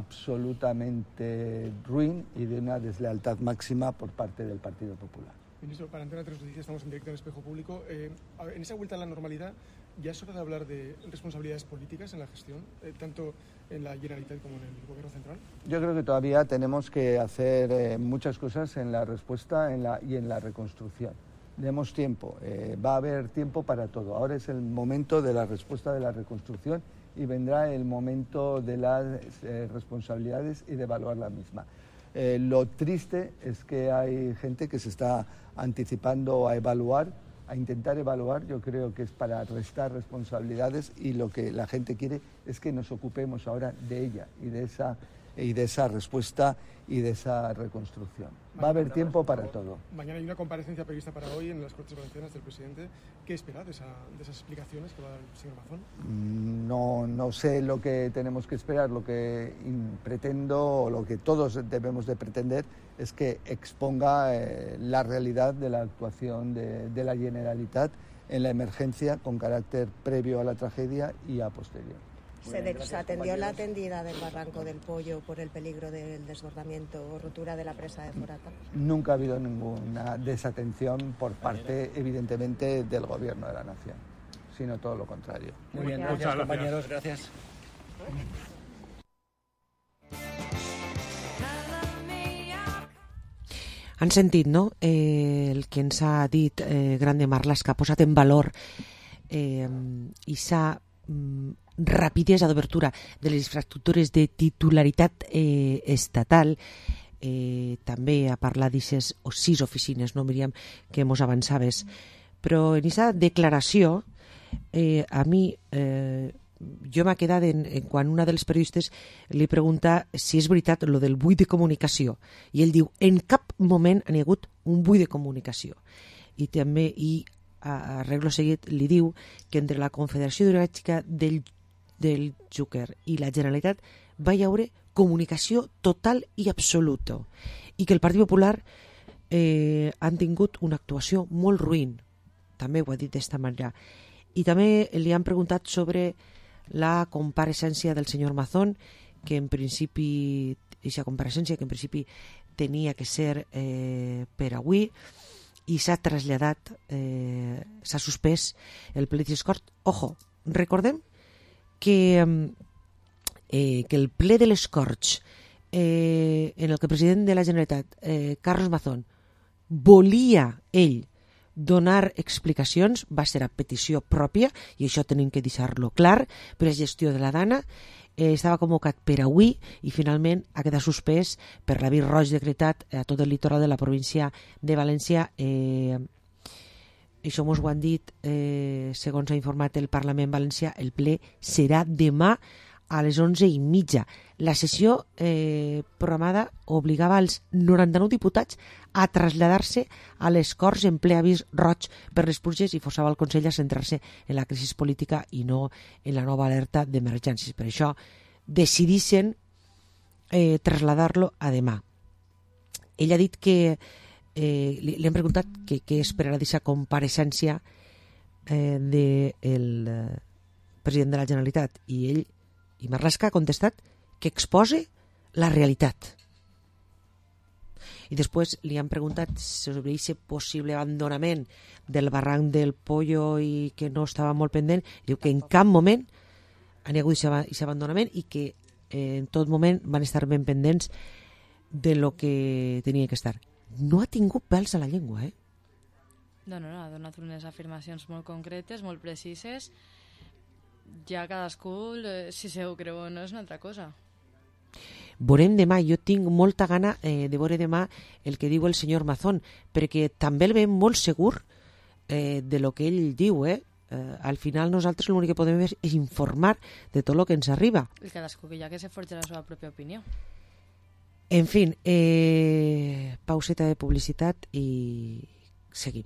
absolutamente ruin y de una deslealtad máxima por parte del Partido Popular. Ministro, para Antena tres Noticias estamos en directo en Espejo Público. Eh, en esa vuelta a la normalidad, ¿ya es hora de hablar de responsabilidades políticas en la gestión, eh, tanto en la Generalitat como en el Gobierno central? Yo creo que todavía tenemos que hacer eh, muchas cosas en la respuesta en la, y en la reconstrucción. Demos tiempo, eh, va a haber tiempo para todo. Ahora es el momento de la respuesta de la reconstrucción y vendrá el momento de las eh, responsabilidades y de evaluar la misma. Eh, lo triste es que hay gente que se está anticipando a evaluar, a intentar evaluar. Yo creo que es para restar responsabilidades y lo que la gente quiere es que nos ocupemos ahora de ella y de esa, y de esa respuesta y de esa reconstrucción. Va a haber tiempo para todo. Mañana hay una comparecencia prevista para hoy en las Cortes Valencianas del presidente. ¿Qué espera de, esa, de esas explicaciones que va a dar el señor Mazón? No, no sé lo que tenemos que esperar. Lo que pretendo, o lo que todos debemos de pretender, es que exponga eh, la realidad de la actuación de, de la Generalitat en la emergencia con carácter previo a la tragedia y a posterior. Se desatendió la atendida del Barranco del Pollo por el peligro del desbordamiento o rotura de la presa de Forata. Nunca ha habido ninguna desatención por parte, evidentemente, del Gobierno de la Nación, sino todo lo contrario. Muy bien, gracias, gracias compañeros, gracias. Han sentit, no?, eh, el que ens ha dit eh, Grande Marlaska, que ha posat en valor eh, i s'ha mm, rapidesa d'obertura de les infraestructures de titularitat eh, estatal. Eh, també ha parlat d'aquestes o sis oficines, no, Míriam, que mos avançaves. Però en aquesta declaració, eh, a mi, eh, jo m'ha quedat en, en quan una dels periodistes li pregunta si és veritat lo del buit de comunicació. I ell diu, en cap moment ha hagut un buit de comunicació. I també, i a arreglo seguit, li diu que entre la Confederació Hidrogràfica del del Xúquer i la Generalitat va hi haure comunicació total i absoluta i que el Partit Popular eh, han tingut una actuació molt ruïn, també ho ha dit d'esta manera. I també li han preguntat sobre la compareixença del senyor Mazón, que en principi, aquesta compareixença que en principi tenia que ser eh, per avui, i s'ha traslladat, eh, s'ha suspès el ple de les Corts. Ojo, recordem que, eh, que el ple de les Corts, eh, en el que el president de la Generalitat, eh, Carlos Mazón, volia ell donar explicacions, va ser a petició pròpia, i això tenim que deixar-lo clar, per la gestió de la Dana, eh, estava convocat per avui i finalment ha quedat suspès per l'avís roig decretat a tot el litoral de la província de València. Eh, això mos ho han dit, eh, segons ha informat el Parlament Valencià, el ple serà demà a les onze i mitja. La sessió eh, programada obligava als noranta-nou diputats a traslladar-se a les Corts en ple avís roig per les pluges i forçava el Consell a centrar-se en la crisi política i no en la nova alerta d'emergències. Per això decidixen eh, traslladar-lo a demà. Ell ha dit que eh, li, li han preguntat què esperarà d'aquesta compareixença eh, del eh, president de la Generalitat, i ell, i Marlaska, ha contestat que expose la realitat. I després li han preguntat sobre aquest possible abandonament del barranc del Pollo i que no estava molt pendent. Diu que en cap moment han hagut aquest abandonament i que eh, en tot moment van estar ben pendents de lo que tenia que estar. No ha tingut pèls a la llengua, eh? No, no, no, ha donat unes afirmacions molt concretes, molt precises. Ja cadascú, si se ho creu o no, és una altra cosa. Veurem demà, jo tinc molta gana eh, de veure demà el que diu el senyor Mazón, perquè també el veiem molt segur eh, de lo que ell diu, eh? Eh, al final nosaltres l'únic que podem fer és informar de tot el que ens arriba. I cadascú que ja que se forja la seva pròpia opinió. En fi, eh, pauseta de publicitat i seguim.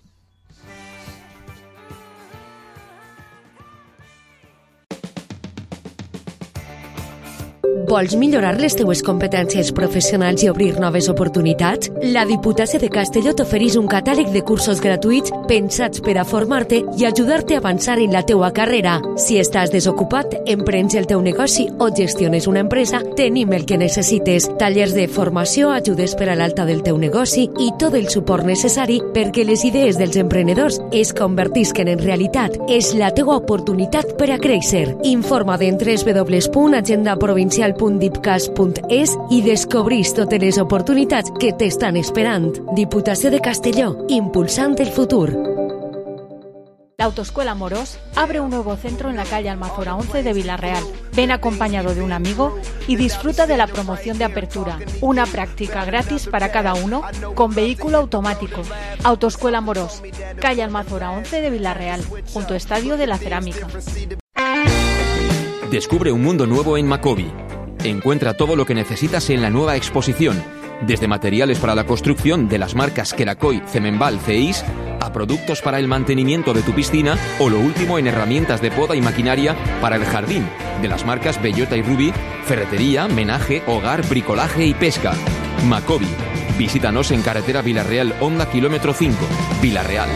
Vols millorar les teues competències professionals i obrir noves oportunitats? La Diputació de Castelló t'ofereix un catàleg de cursos gratuïts pensats per a formar-te i ajudar-te a avançar en la teua carrera. Si estàs desocupat, emprens el teu negoci o gestiones una empresa, tenim el que necessites. Tallers de formació, ajudes per a l'alta del teu negoci i tot el suport necessari perquè les idees dels emprenedors es convertisquen en realitat. És la teua oportunitat per a créixer. Informa't en w w w punt agenda provincial punt dipcas punt es i descobrís totes les oportunitats que t'estan esperant. Diputació de Castelló, impulsant el futur. La Autoescuela Morós abre un nuevo centro en la calle Almazora once de Villarreal. Ven acompañado de un amigo y disfruta de la promoción de apertura, una práctica gratis para cada uno con vehículo automático. Autoescuela Morós, calle Almazora once de Villarreal, junto a Estadio de la Cerámica. Descubre un mundo nuevo en Macobi. Encuentra todo lo que necesitas en la nueva exposición, desde materiales para la construcción de las marcas Kerakoy, Cemenbal, Ceis, a productos para el mantenimiento de tu piscina o lo último en herramientas de poda y maquinaria para el jardín, de las marcas Bellota y Ruby, ferretería, menaje, hogar, bricolaje y pesca. Macobi. Visítanos en carretera Villarreal Honda kilómetro cinco, Villarreal.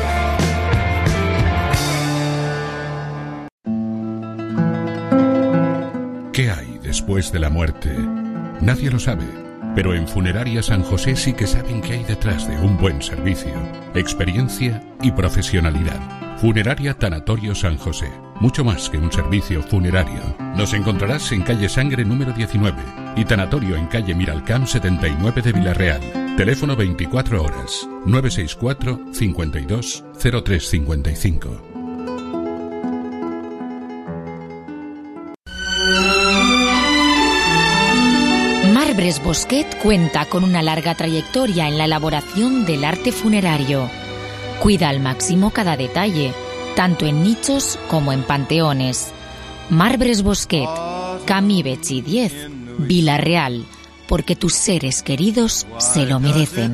¿Qué hay después de la muerte? Nadie lo sabe, pero en Funeraria San José sí que saben qué hay detrás de un buen servicio, experiencia y profesionalidad. Funeraria Tanatorio San José, mucho más que un servicio funerario. Nos encontrarás en calle Sangre número diecinueve y Tanatorio en calle Miralcamp setenta y nueve de Villarreal. Teléfono veinticuatro horas, nueve seis cuatro, cincuenta y dos, cero tres cincuenta y cinco. Marbres Bosquet cuenta con una larga trayectoria en la elaboración del arte funerario. Cuida al máximo cada detalle, tanto en nichos como en panteones. Marbres Bosquet, Camí Betxí diez, Villarreal, porque tus seres queridos se lo merecen.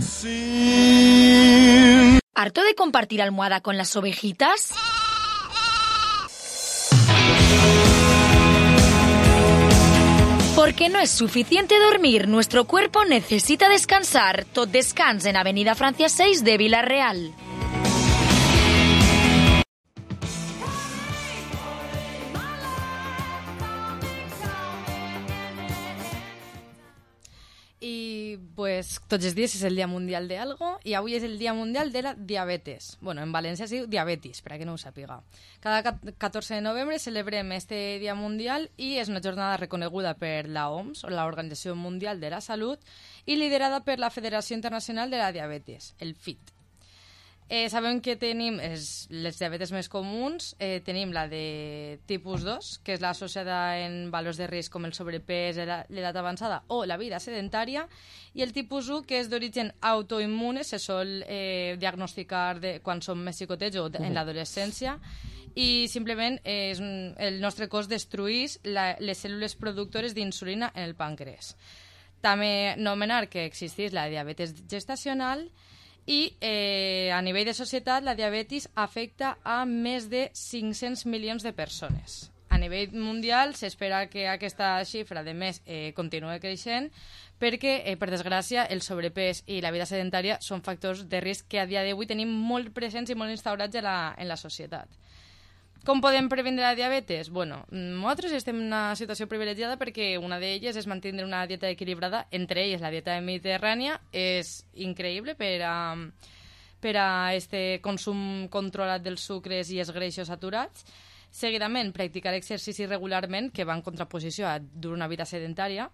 ¿Harto de compartir almohada con las ovejitas? Porque no es suficiente dormir, nuestro cuerpo necesita descansar. Tot Descans en Avenida Francia seis de Villarreal. pues tots els dies és el Dia Mundial de algo i avui és el Dia Mundial de la Diabetes. Bueno, en València es diu diabetis, per a que no ho sàpiga. Cada catorze de novembre celebrem este Dia Mundial i és una jornada reconeguda per la O M S, o la Organització Mundial de la Salut, i liderada per la Federació Internacional de la Diabetes, el F I T. Eh, sabem que tenim els, les diabetes més comuns. Eh, tenim la de tipus dos, que és l'associada en valors de risc com el sobrepès, l'edat avançada o la vida sedentària, i el tipus u, que és d'origen autoimmune, se sol eh, diagnosticar de, quan som més xicotets o en l'adolescència, i simplement eh, és un, el nostre cos destruís la, les cèl·lules productores d'insulina en el pàncreas. També nomenar que existeix la diabetes gestacional. I eh, a nivell de societat la diabetis afecta a més de cinc-cents milions de persones. A nivell mundial s'espera que aquesta xifra de més eh, continuï creixent perquè, eh, per desgràcia, el sobrepès i la vida sedentària són factors de risc que a dia d'avui tenim molt presents i molt instaurats en la, en la societat. Com podem previndre la diabetes? Bueno, nosaltres estem en una situació privilegiada perquè una d'elles és mantenir una dieta equilibrada, entre elles la dieta mediterrània, és increïble per a, per a este consum controlat dels sucres i els greixos saturats. Seguidament, practicar exercici regularment, que va en contraposició a dur una vida sedentària,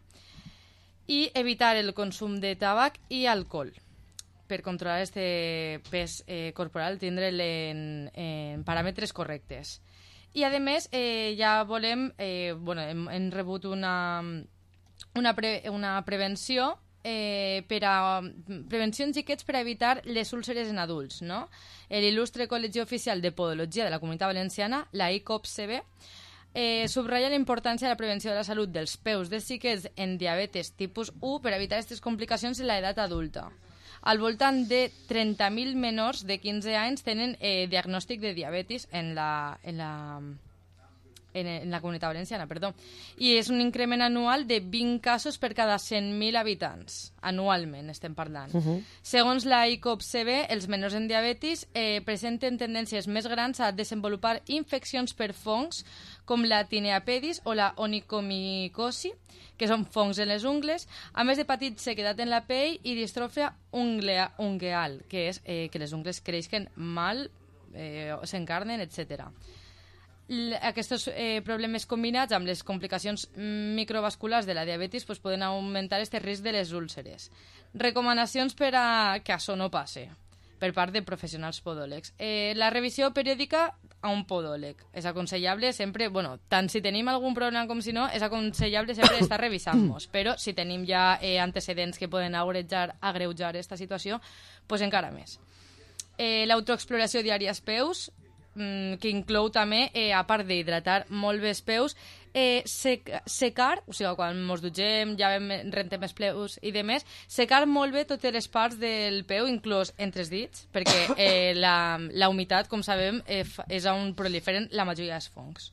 i evitar el consum de tabac i alcohol, per controlar este pes eh, corporal, tindre'l en, en paràmetres correctes. I, a més, eh, ja volem... Eh, bueno, hem, hem rebut una, una, pre, una prevenció eh, per a... Prevenció en xiquets per a evitar les úlceres en adults, no? L'il·lustre Col·legi Oficial de Podologia de la Comunitat Valenciana, la I C O P C B, eh, subratlla la importància de la prevenció de la salut dels peus dels xiquets en diabetes tipus u per evitar aquestes complicacions en l'edat adulta. Al voltant de trenta mil menors de quinze anys tenen eh, diagnòstic de diabetis en la, en, la, en, en la Comunitat Valenciana, perdó. I és un increment anual de vint casos per cada cent mil habitants. Anualment estem parlant. Uh-huh. Segons la I C O P C B, els menors en diabetis eh, presenten tendències més grans a desenvolupar infeccions per fongs com la tinea pedis o la onicomicosi, que són fongs en les ungles, a més de patir sequedat en la pell i distròfia unglea, ungueal, que és eh, que les ungles creixen mal, eh, s'encarnen, etcètera. Aquests eh, problemes combinats amb les complicacions microvasculars de la diabetis pues, poden augmentar este risc de les úlceres. Recomanacions per a que això no passe per part de professionals podòlegs. Eh, la revisió periòdica a un podòleg. És aconsellable sempre, bueno, tant si tenim algun problema com si no, és aconsellable sempre estar revisant-nos, però si tenim ja eh, antecedents que poden agreujar, agreujar aquesta situació, pues encara més. Eh, L'autoexploració diària als peus, que inclou també, eh, a part d'hidratar molt bé els peus, eh, sec, secar, o sigui, quan ens dutgem, ja rentem els peus i demés, secar molt bé totes les parts del peu, inclús entre els dits, perquè eh, la, la humitat, com sabem, eh, és on proliferen la majoria dels fongs.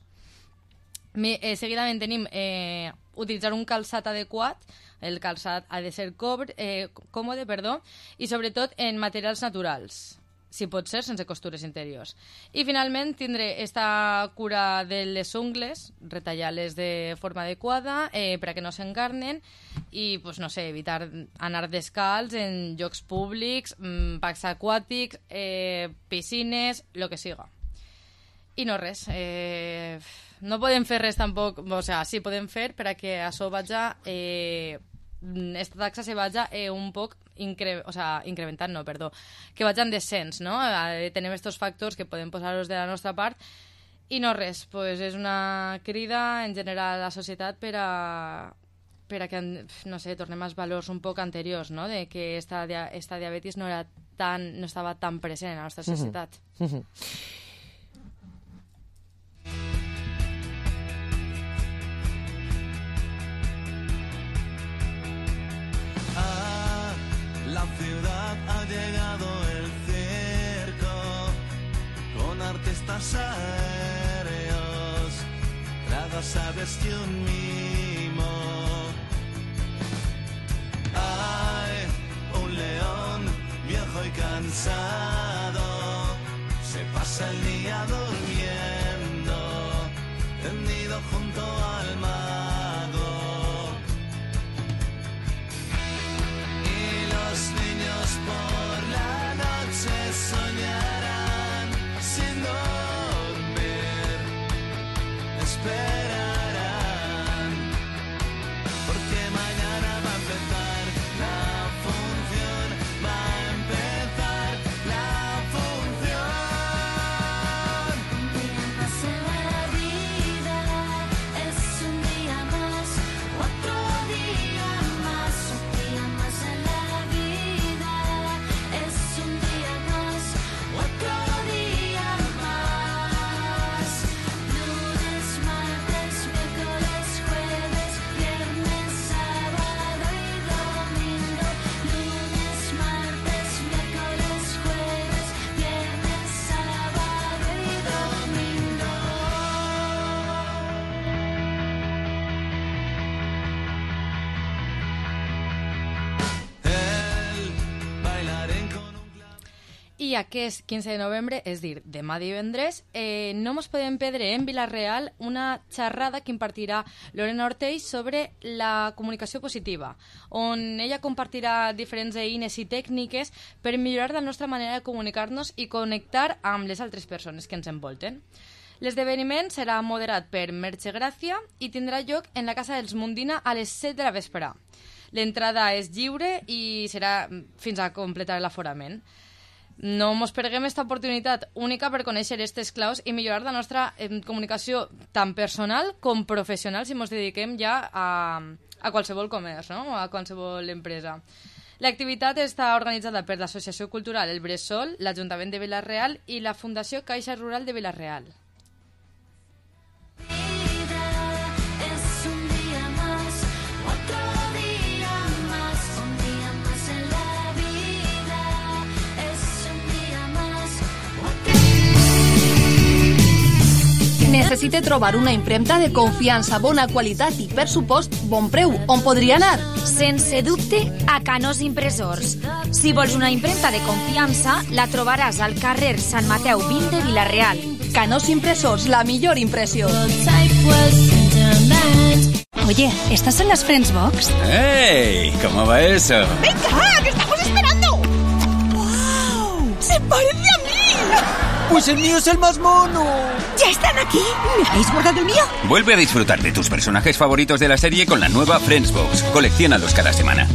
Eh, seguidament tenim eh, utilitzar un calçat adequat, el calçat ha de ser cobre, eh, còmode, perdó, i sobretot en materials naturals, si pot ser sense costures interiors. I finalment tindré esta cura de les ungles, retallar-les de forma adequada eh, per a que no s'encarnen i, pues, no sé, evitar anar descalç en llocs públics, mmm, parcs aquàtics, eh, piscines, lo que siga. I no res, eh, no podem fer res tampoc, o sigui, sí podem fer per a que això vaja... Eh, esta taxa se vaya eh, un poc incre o sea, incrementant, no, perdó, que vaya en descens, no? Eh, tenim estos factors que podem posar-los de la nostra part i no res, pues és una crida en general a la societat per a, per a que, no sé, tornem als valors un poc anteriors, no? De que esta, esta diabetis no, era tan, no estava tan present en la nostra societat. Uh-huh. Uh-huh. La ciudad ha llegado el circo con artistas aéreos, gradas, aves y un mimo. Hay un león viejo y cansado, se pasa el día durmiendo, tendido junto al mago. esperarán, porque mañana va a empezar la función, va a empezar la función. Un día más en la vida, es un día más, otro día más, un día más en la vida, es un día más, otro día más. Lunes, martes, miércoles, jueves, viernes, sábado y domingo. Lunes, martes, miércoles, jueves, viernes, sábado y domingo. El bailaré con I aquest quinze de novembre, és dir, demà divendres, eh, no mos podem perdre en Vila-real una xerrada que impartirà Lorena Orteix sobre la comunicació positiva, on ella compartirà diferents eines i tècniques per millorar la nostra manera de comunicar-nos i connectar amb les altres persones que ens envolten. L'esdeveniment serà moderat per Merche Gràcia i tindrà lloc en la Casa dels Mundina a les set de la vespre. L'entrada és lliure i serà fins a completar l'aforament. No mos perguem aquesta oportunitat única per conèixer aquestes claus i millorar la nostra eh, comunicació tant personal com professional si mos dediquem ja a, a qualsevol comerç, no? O a qualsevol empresa. L'activitat està organitzada per l'Associació Cultural El Bressol, l'Ajuntament de Vila-real i la Fundació Caixa Rural de Vila-real. es un día más, otro día más, un día más en la vida, es un día más, Necessite trobar una impremta de confiança, bona qualitat i, per supost, bon preu. On podria anar? Sense dubte, a Canós Impressors. Si vols una impremta de confiança, la trobaràs al carrer Sant Mateu vint de Vila-real. Canós Impressors, la millor impressió. Oye, ¿estas son las Friends Box? ¡Hey! ¿Cómo va eso? ¡Venga, que estamos esperando! ¡Wow! ¡Se parece a mí! Pues el mío es el más mono. ¿Ya están aquí? ¿Me habéis guardado el mío? Vuelve a disfrutar de tus personajes favoritos de la serie con la nueva Friends Box. Colecciónalos cada semana.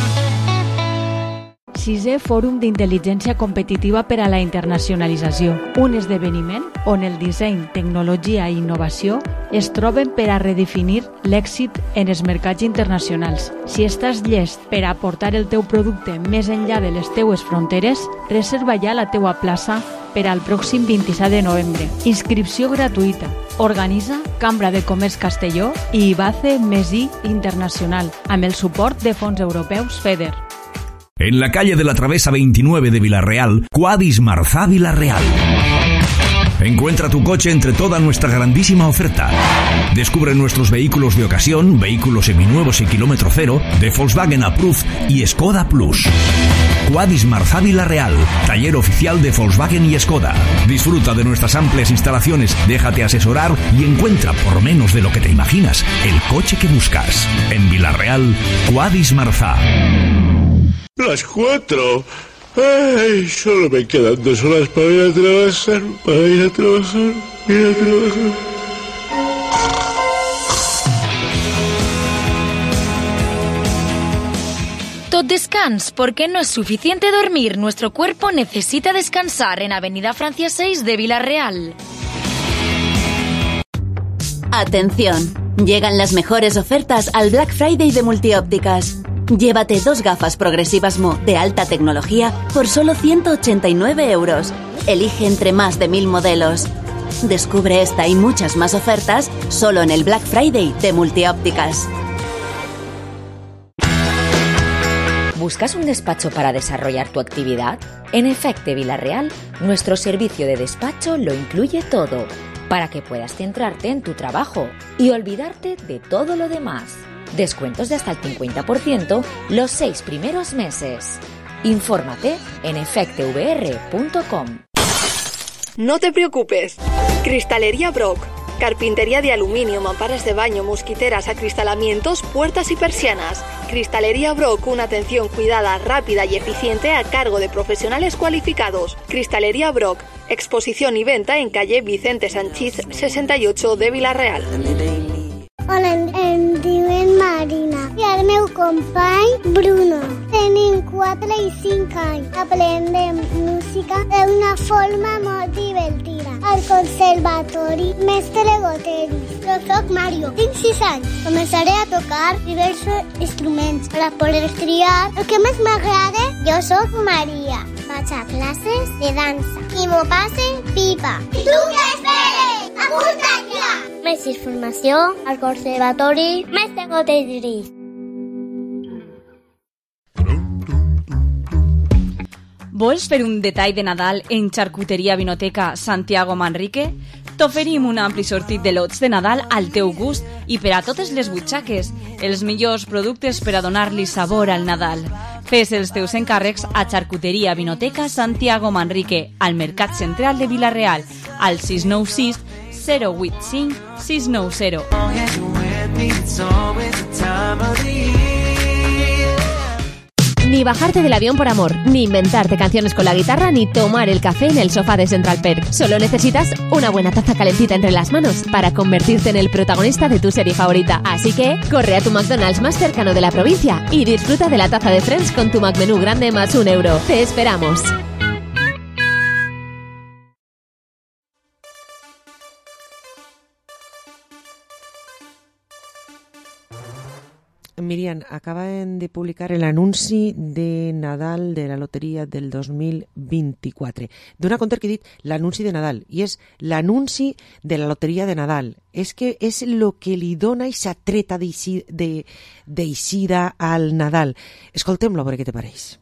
Sisè Fòrum d'Intel·ligència Competitiva per a la Internacionalització, un esdeveniment on el disseny, tecnologia i innovació es troben per a redefinir l'èxit en els mercats internacionals. Si estàs llest per a portar el teu producte més enllà de les teues fronteres, reserva ja la teua plaça per al pròxim vint-i-set de novembre. Inscripció gratuïta. Organitza Cambra de Comerç Castelló i Ibace Mesí Internacional, amb el suport de fons europeus FEDER. En la calle de la Travesa veintinueve de Vila-real, Quadis Marzá Vila-real. Encuentra tu coche entre toda nuestra grandísima oferta. Descubre nuestros vehículos de ocasión, vehículos seminuevos y kilómetro cero, de Volkswagen Approved y Skoda Plus. Quadis Marzá Vila-real, taller oficial de Volkswagen y Skoda. Disfruta de nuestras amplias instalaciones, déjate asesorar y encuentra, por menos de lo que te imaginas, el coche que buscas. En Vila-real, Quadis Marzá. Las cuatro. Ay, solo me quedan dos horas para ir a trabajar, para ir a trabajar, ir a trabajar. Tot descans, porque no es suficiente dormir. Nuestro cuerpo necesita descansar en Avenida Francia seis de Vila-real. Atención, llegan las mejores ofertas al Black Friday de Multiópticas. Llévate dos gafas progresivas Mo de alta tecnología por solo ciento ochenta y nueve euros. Elige entre más de mil modelos. Descubre esta y muchas más ofertas solo en el Black Friday de Multiópticas. ¿Buscas un despacho para desarrollar tu actividad? En Efecte Vila-real, nuestro servicio de despacho lo incluye todo, para que puedas centrarte en tu trabajo y olvidarte de todo lo demás. Descuentos de hasta el cincuenta por ciento los seis primeros meses. Infórmate en efecte v r punto com. No te preocupes. Cristalería Brock. Carpintería de aluminio, mamparas de baño, mosquiteras, acristalamientos, puertas y persianas. Cristalería Brock, una atención cuidada, rápida y eficiente a cargo de profesionales cualificados. Cristalería Brock, Exposición y venta en calle Vicente Sanchís sesenta y ocho de Vila-real. Hola, em diuen Marina i el meu company Bruno. Tenim quatre i cinc anys. Aprendem música d'una forma molt divertida. Al conservatori Mestre Goteris. Jo soc Mario, tinc sis anys. Començaré a tocar diversos instruments per a poder triar el que més m'agrada. Jo soc Maria. Vaig a classes de dansa i m'ho passe pipa. I tu què esperes? Apunta't ja! Més informació al Conservatori Mestre Goteris. Vols fer un detall de Nadal en Xarcuteria Vinoteca Santiago Manrique? T'oferim un ampli sortit de lots de Nadal al teu gust i per a totes les butxaques, els millors productes per a donar-li sabor al Nadal. Fes els teus encàrrecs a Xarcuteria Vinoteca Santiago Manrique, al Mercat Central de Vila-real, al sis nou sis zero vuit cinc sis nou zero. Ni bajarte del avión por amor, ni inventarte canciones con la guitarra, ni tomar el café en el sofá de Central Perk. Solo necesitas una buena taza calentita entre las manos para convertirte en el protagonista de tu serie favorita. Así que corre a tu McDonald's más cercano de la provincia y disfruta de la taza de Friends con tu McMenú grande más un euro. ¡Te esperamos! Miriam, acaben de publicar el anunci de Nadal de la loteria del dos mil vint-i-quatre. Dona compte que he dit l'anunci de Nadal, i és l'anunci de la loteria de Nadal. És que és el que li dona aquesta treta d'eixida al Nadal. Escoltem-lo, a veure què te pareix.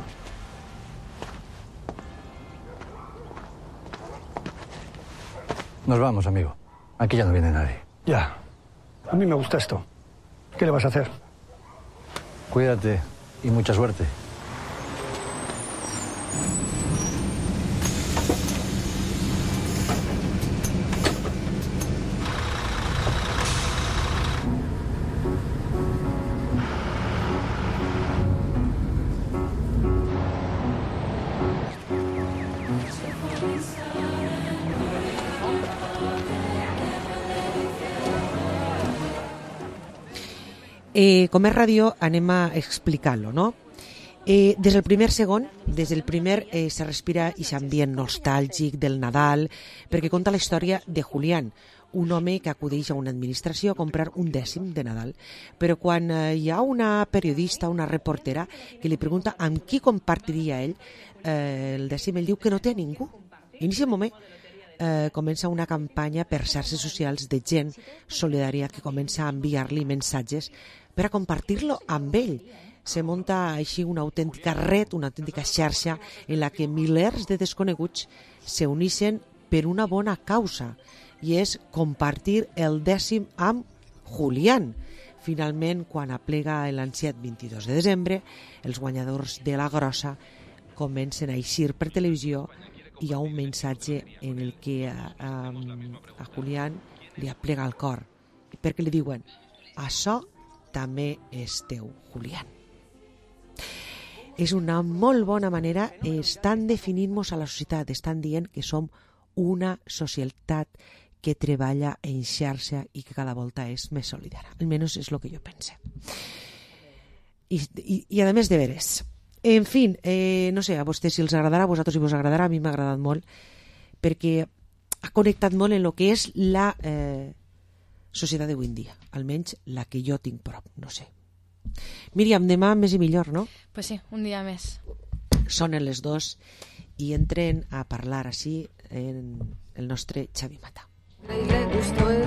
Nos vamos, amigo. Aquí ya no viene nadie. Ya. A mí me gusta esto. ¿Qué le vas a hacer? Cuídate y mucha suerte. Eh, com és ràdio, anem a explicar-lo, no? Eh, des del primer segon, des del primer, eh, se respira aquest ambient nostàlgic del Nadal, perquè conta la història de Julián, un home que acudeix a una administració a comprar un dècim de Nadal. Però quan eh, hi ha una periodista, una reportera, que li pregunta amb qui compartiria ell eh, el dècim, ell diu que no té a ningú. I en aquest moment eh, comença una campanya per xarxes socials de gent solidària que comença a enviar-li missatges per a compartir-lo amb ell. Se munta així una autèntica red, una autèntica xarxa en la que milers de desconeguts se uneixen per una bona causa, i és compartir el dècim amb Julián. Finalment, quan aplega l'ansiat vint-i-dos de desembre, els guanyadors de la grossa comencen a eixir per televisió i hi ha un missatge en el que a, a, a Julián li aplega el cor, perquè li diuen: això també és teu, Julián. És una molt bona manera, estan definint-nos a la societat, estan dient que som una societat que treballa en xarxa i que cada volta és més solidària. Almenys és el que jo pense. I, i, i a més de veres. En fi, eh, no sé, a vostès si els agradarà, a vosaltres si vos agradarà, a mi m'ha agradat molt, perquè ha connectat molt en el que és la eh, societat d'avui en dia, almenys la que jo tinc prop, no sé. Míriam, demà més i millor, no? Pues sí, un dia més. Sonen les dos i entren a parlar així en el nostre Xavi Mata. Le gustó